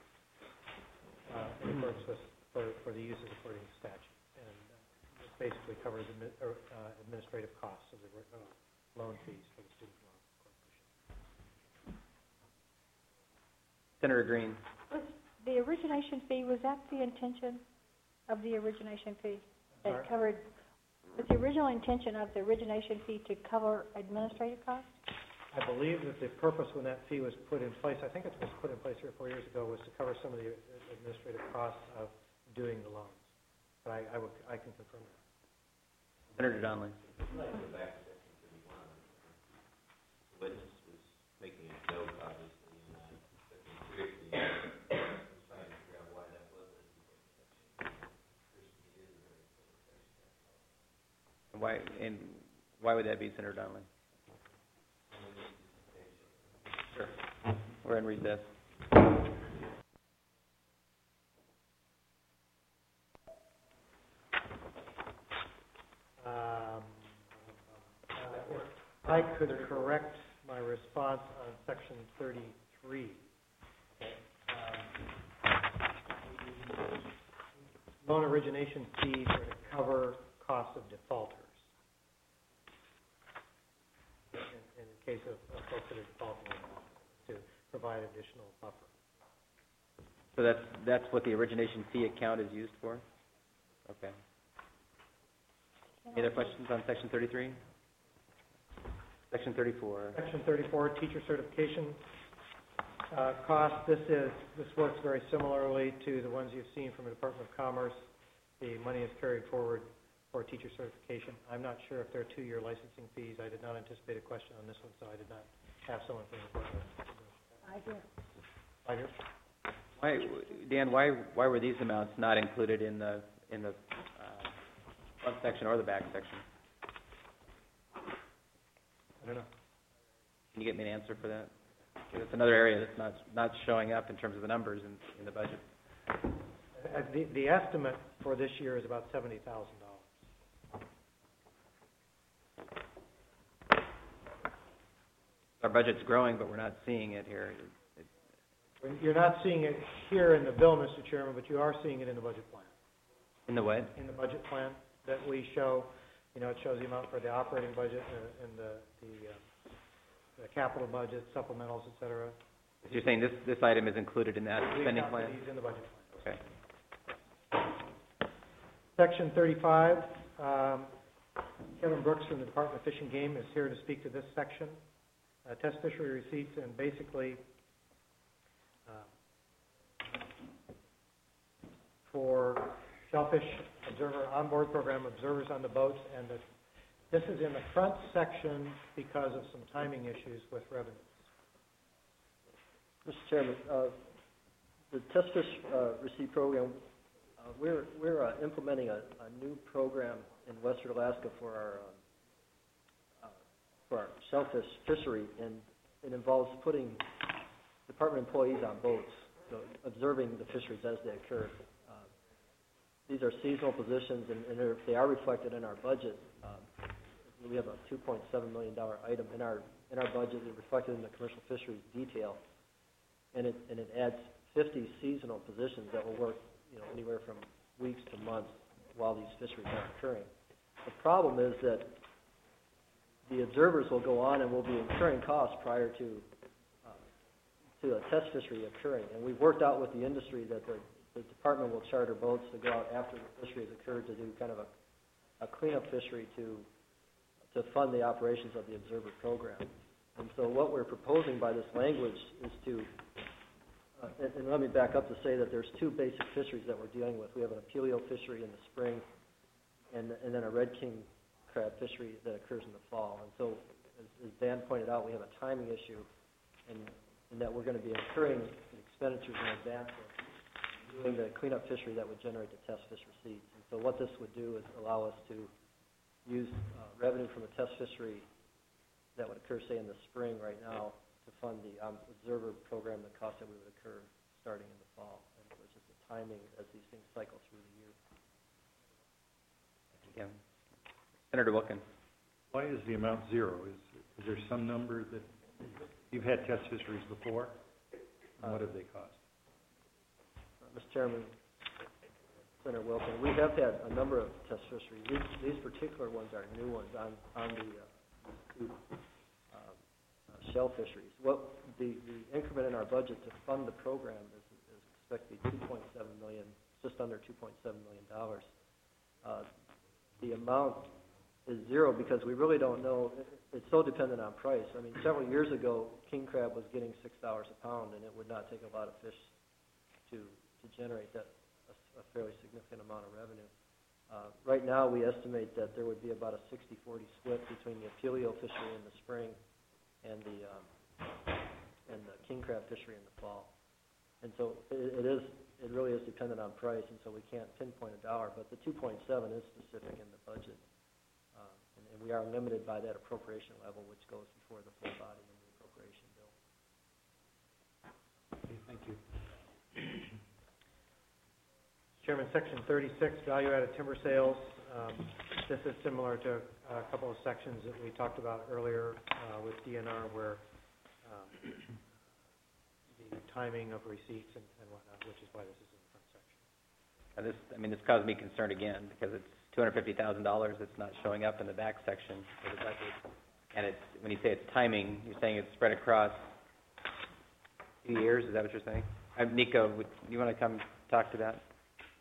in accordance with, for the uses according to statute. And it basically covers administrative costs of the loan fees for the Student Loan Corporation. Senator Green. Was the origination fee, was that the intention of the origination fee? That covered Was the original intention of the origination fee to cover administrative costs? I believe that the purpose when that fee was put in place, I think it was put in place 3 or 4 years ago, was to cover some of the administrative costs of doing the loans. But I can confirm that. Senator Donnelly. Like the back of section 31, the witness was making a joke, obviously, and I took him seriously. I was trying to figure out why that was a section. It is a very important section. Why would that be, Senator Donnelly? Sure. We're in recess. I could correct my response on section 33. Loan origination fees are to cover costs of defaulters. In the case of folks that are defaulting, to provide additional buffer. So that's what the origination fee account is used for? Okay. Any other questions on section 33? Section 34. Section 34, teacher certification cost. This works very similarly to the ones you've seen from the Department of Commerce. The money is carried forward for teacher certification. I'm not sure if there are 2-year licensing fees. I did not anticipate a question on this one, so I did not have someone from the department. 5 years. 5 years? Dan, why were these amounts not included in the front section or the back section? I don't know. Can you get me an answer for that? It's another area that's not showing up in terms of the numbers in the budget. The estimate for this year is about $70,000. Our budget's growing, but we're not seeing it here. You're not seeing it here in the bill, Mr. Chairman, but you are seeing it in the budget plan. In the what? In the budget plan that we show, it shows the amount for the operating budget and the capital budget, supplementals, et cetera. So you're saying this item is included in that spending plan? We account for these in the budget plan. Okay. Section 35, Kevin Brooks from the Department of Fish and Game is here to speak to this section. Test fishery receipts, and basically for shellfish observer onboard program observers on the boats, and this is in the front section because of some timing issues with revenues. Mr. Chairman, the test fish receipt program, we're implementing a new program in western Alaska for our shellfish fishery, and it involves putting department employees on boats, so observing the fisheries as they occur. These are seasonal positions, and they are reflected in our budget. We have a $2.7 million item in our budget. It's reflected in the commercial fisheries detail, and it adds 50 seasonal positions that will work, anywhere from weeks to months while these fisheries are occurring. The problem is that the observers will go on and will be incurring costs prior to a test fishery occurring, and we've worked out with the industry that the department will charter boats to go out after the fishery has occurred to do kind of a cleanup fishery to fund the operations of the observer program. And so what we're proposing by this language is to, and let me back up to say that there's 2 basic fisheries that we're dealing with. We have an apelio fishery in the spring, and then a red king crab fishery that occurs in the fall. And so, as Dan pointed out, we have a timing issue, and that we're going to be incurring expenditures in advance of doing the cleanup fishery that would generate the test fish receipts. And so what this would do is allow us to use revenue from a test fishery that would occur, say, in the spring right now to fund the observer program, the cost that we would incur starting in the fall. And so it's just the timing as these things cycle through the year. Thank you, Kevin. Senator Wilkin. Why is the amount 0? Is there some number that you've had test fisheries before? And what have they cost? Mr. Chairman, Senator Wilkin, we have had a number of test fisheries. These particular ones are new ones on the 2 shell fisheries. What the increment in our budget to fund the program is expected to be $2.7 million, just under $2.7 million. The amount is zero because we really don't know. It's so dependent on price. I mean, several years ago, king crab was getting $6 a pound, and it would not take a lot of fish to generate that a fairly significant amount of revenue. Right now, we estimate that there would be about a 60-40 split between the apelio fishery in the spring and the king crab fishery in the fall. And so it really is dependent on price, and so we can't pinpoint a dollar. But the 2.7 is specific in the budget, and we are limited by that appropriation level, which goes before the full body in the appropriation bill. Okay, thank you. Chairman, Section 36, value-added timber sales. This is similar to a couple of sections that we talked about earlier with DNR, where the timing of receipts and whatnot, which is why this is in the front section. This caused me concern again, because it's $250,000 that's not showing up in the back section of the budget. And when you say it's timing, you're saying it's spread across 2 years, is that what you're saying? Nico, you want to come talk to that?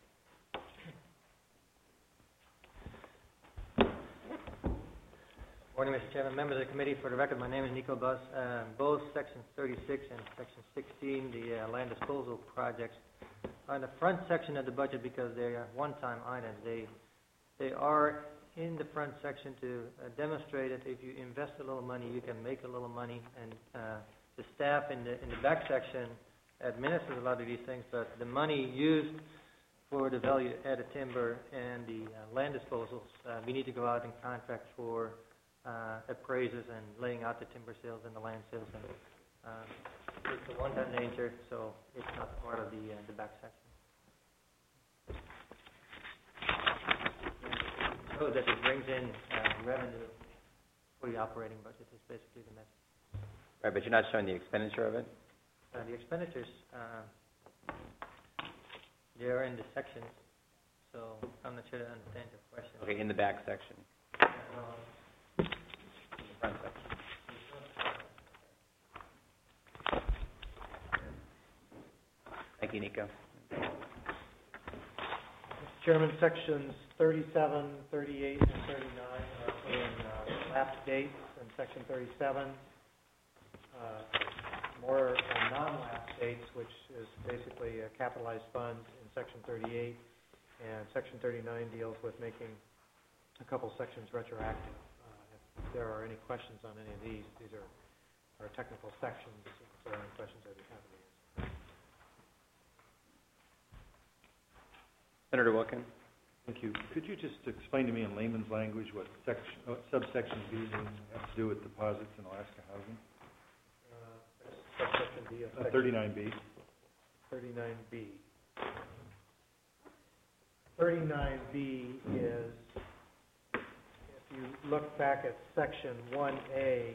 Morning, Mr. Chairman, members of the committee. For the record, my name is Nico Bus. Both Section 36 and Section 16, the land disposal projects, are in the front section of the budget because they are one-time items. They are in the front section to demonstrate that if you invest a little money, you can make a little money. And the staff in the back section administers a lot of these things, but the money used for the value-added timber and the land disposals, we need to go out and contract for appraisers and laying out the timber sales and the land sales. And it's a one-time nature, so it's not part of the back section. So that it brings in revenue for the operating budget is basically the message. Right, but you're not showing the expenditure of it? The expenditures, they're in the sections, so I'm not sure I understand your question. Okay, in the back section. Front section. Thank you, Nico. Mr. Chairman, sections 37, 38, and 39 are in lapse dates, and section 37 more non-lapse dates, which is basically capitalized funds in section 38, and section 39 deals with making a couple sections retroactive. If there are any questions on any of these are technical sections. If there are any questions, I'd be happy to answer. Senator Wilkin. Thank you. Could you just explain to me in layman's language what subsection B has to do with deposits in Alaska housing? Subsection B of 39B. 39B. 39B is, if you look back at section 1A,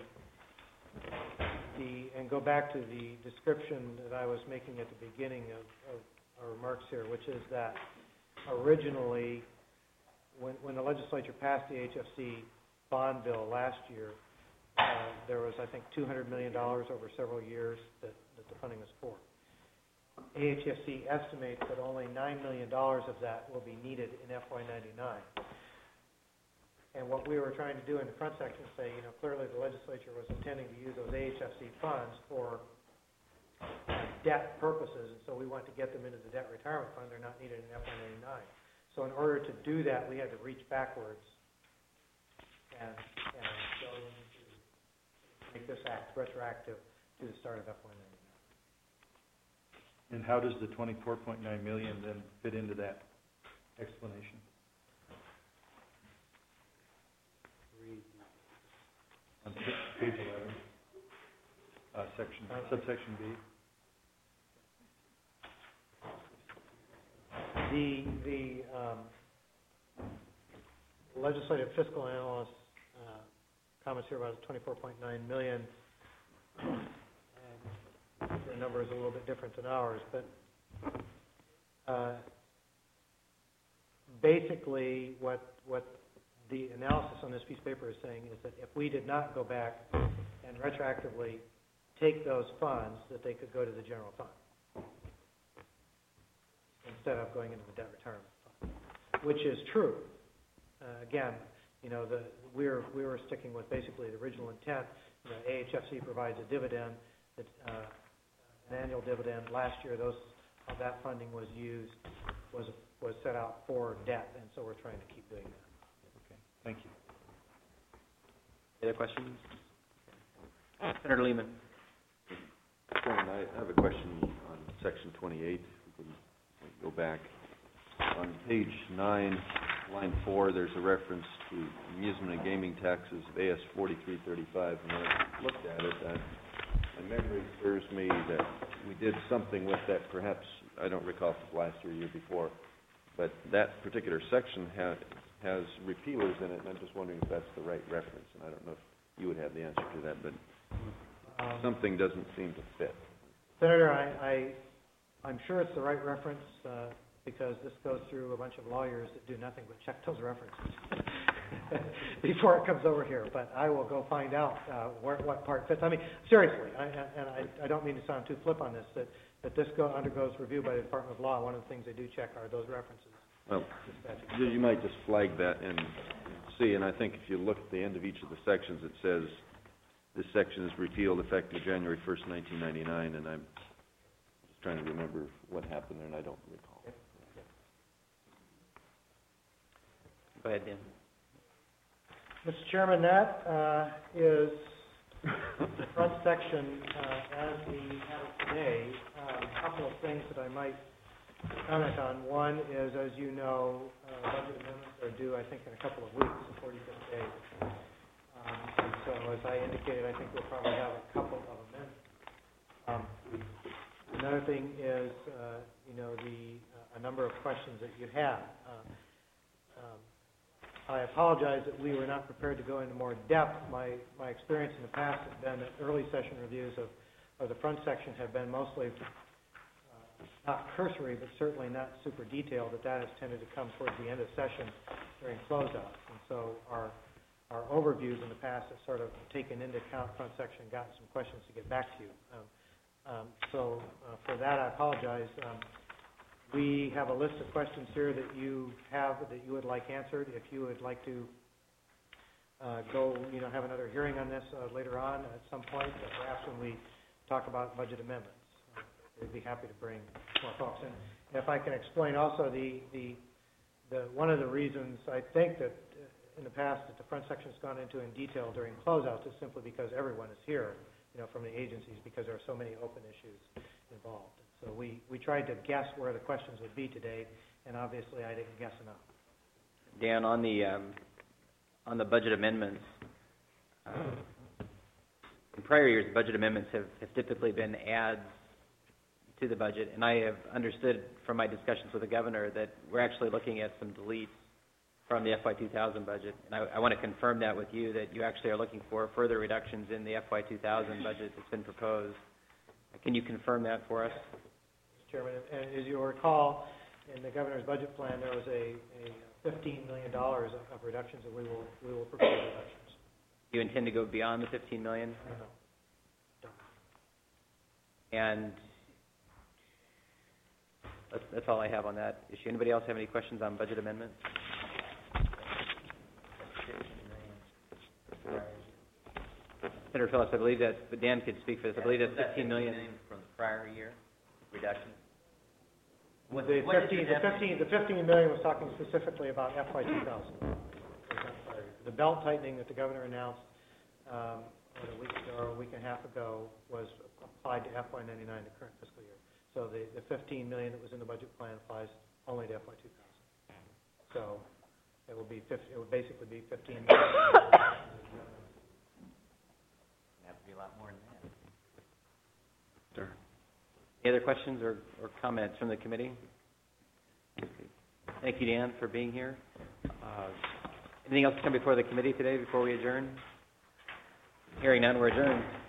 and go back to the description that I was making at the beginning of our remarks here, which is that originally, when the legislature passed the HFC bond bill last year, there was, I think, $200 million over several years that the funding was for. AHFC estimates that only $9 million of that will be needed in FY99. And what we were trying to do in the front section is say, clearly the legislature was intending to use those AHFC funds for debt purposes, and so we want to get them into the debt retirement fund. They're not needed in FY99. So in order to do that, we had to reach backwards and go into make this act retroactive to the start of FY99. And how does the $24.9 million then fit into that explanation? On page 11, subsection B. The legislative fiscal analyst comments here about $24.9 million. The number is a little bit different than ours, but basically what the analysis on this piece of paper is saying is that if we did not go back and retroactively take those funds, that they could go to the general fund instead of going into the debt retirement fund, which is true. Again, we were sticking with basically the original intent. AHFC provides a dividend, an annual dividend. Last year, that funding was set out for debt, and so we're trying to keep doing that. Okay, thank you. Any other questions? Senator Lehman. Chairman, I have a question on section 28. If we can go back. On page 9, line 4, there's a reference to amusement and gaming taxes of AS 4335. And when I looked at it, my memory serves me that we did something with that. Perhaps, I don't recall if it was last year or year before, but that particular section has repealers in it, and I'm just wondering if that's the right reference. And I don't know if you would have the answer to that, but something doesn't seem to fit. Senator, I'm sure it's the right reference because this goes through a bunch of lawyers that do nothing but check those references before it comes over here. But I will go find out what part fits. I mean, seriously, I don't mean to sound too flip on this, that this undergoes review by the Department of Law. One of the things they do check are those references. Well, you might just flag that and see, and I think if you look at the end of each of the sections, it says this section is repealed effective January 1st, 1999, and I'm just trying to remember what happened there, and I don't recall. Go ahead, Dan. Mr. Chairman, that is the front section as we have it today. A couple of things that I might comment on. One is, as you know, budget amendments are due, I think, in a couple of weeks, the 45th day. And so, as I indicated, I think we'll probably have a couple of amendments. Another thing is, a number of questions that you have. I apologize that we were not prepared to go into more depth. My experience in the past has been that early session reviews of the front section have been mostly not cursory, but certainly not super detailed. That has tended to come towards the end of session during closeouts. And so our overviews in the past have sort of taken into account front section and gotten some questions to get back to you. So for that, I apologize. We have a list of questions here that you would like answered. If you would like to have another hearing on this later on at some point, perhaps when we talk about budget amendments, we'd be happy to bring more folks in. And if I can explain also one of the reasons I think that in the past that the front section has gone into in detail during closeouts is simply because everyone is here, from the agencies, because there are so many open issues involved. So we tried to guess where the questions would be today, and obviously I didn't guess enough. Dan, on the budget amendments, in prior years, budget amendments have typically been adds to the budget, and I have understood from my discussions with the governor that we're actually looking at some deletes from the FY 2000 budget, and I want to confirm that with you, that you actually are looking for further reductions in the FY 2000 budget that's been proposed. Can you confirm that for us? Mr. Chairman, and as you'll recall, in the governor's budget plan, there was a $15 million of reductions, and we will propose reductions. Do you intend to go beyond the $15 million? No. And that's all I have on that issue. Anybody else have any questions on budget amendments? Senator Phillips, I believe that, but Dan could speak for this, I believe that's $15 million from the prior year reduction. The $15 million was talking specifically about FY 2000. The belt tightening that the governor announced a week ago or a week and a half ago was applied to FY 99, the current fiscal year. So the $15 million that was in the budget plan applies only to FY 2000. So it would basically be $15 million. Have to be a lot more than that. Sure. Any other questions or comments from the committee? Thank you, Dan, for being here. Anything else to come before the committee today before we adjourn? Hearing none, we're adjourned.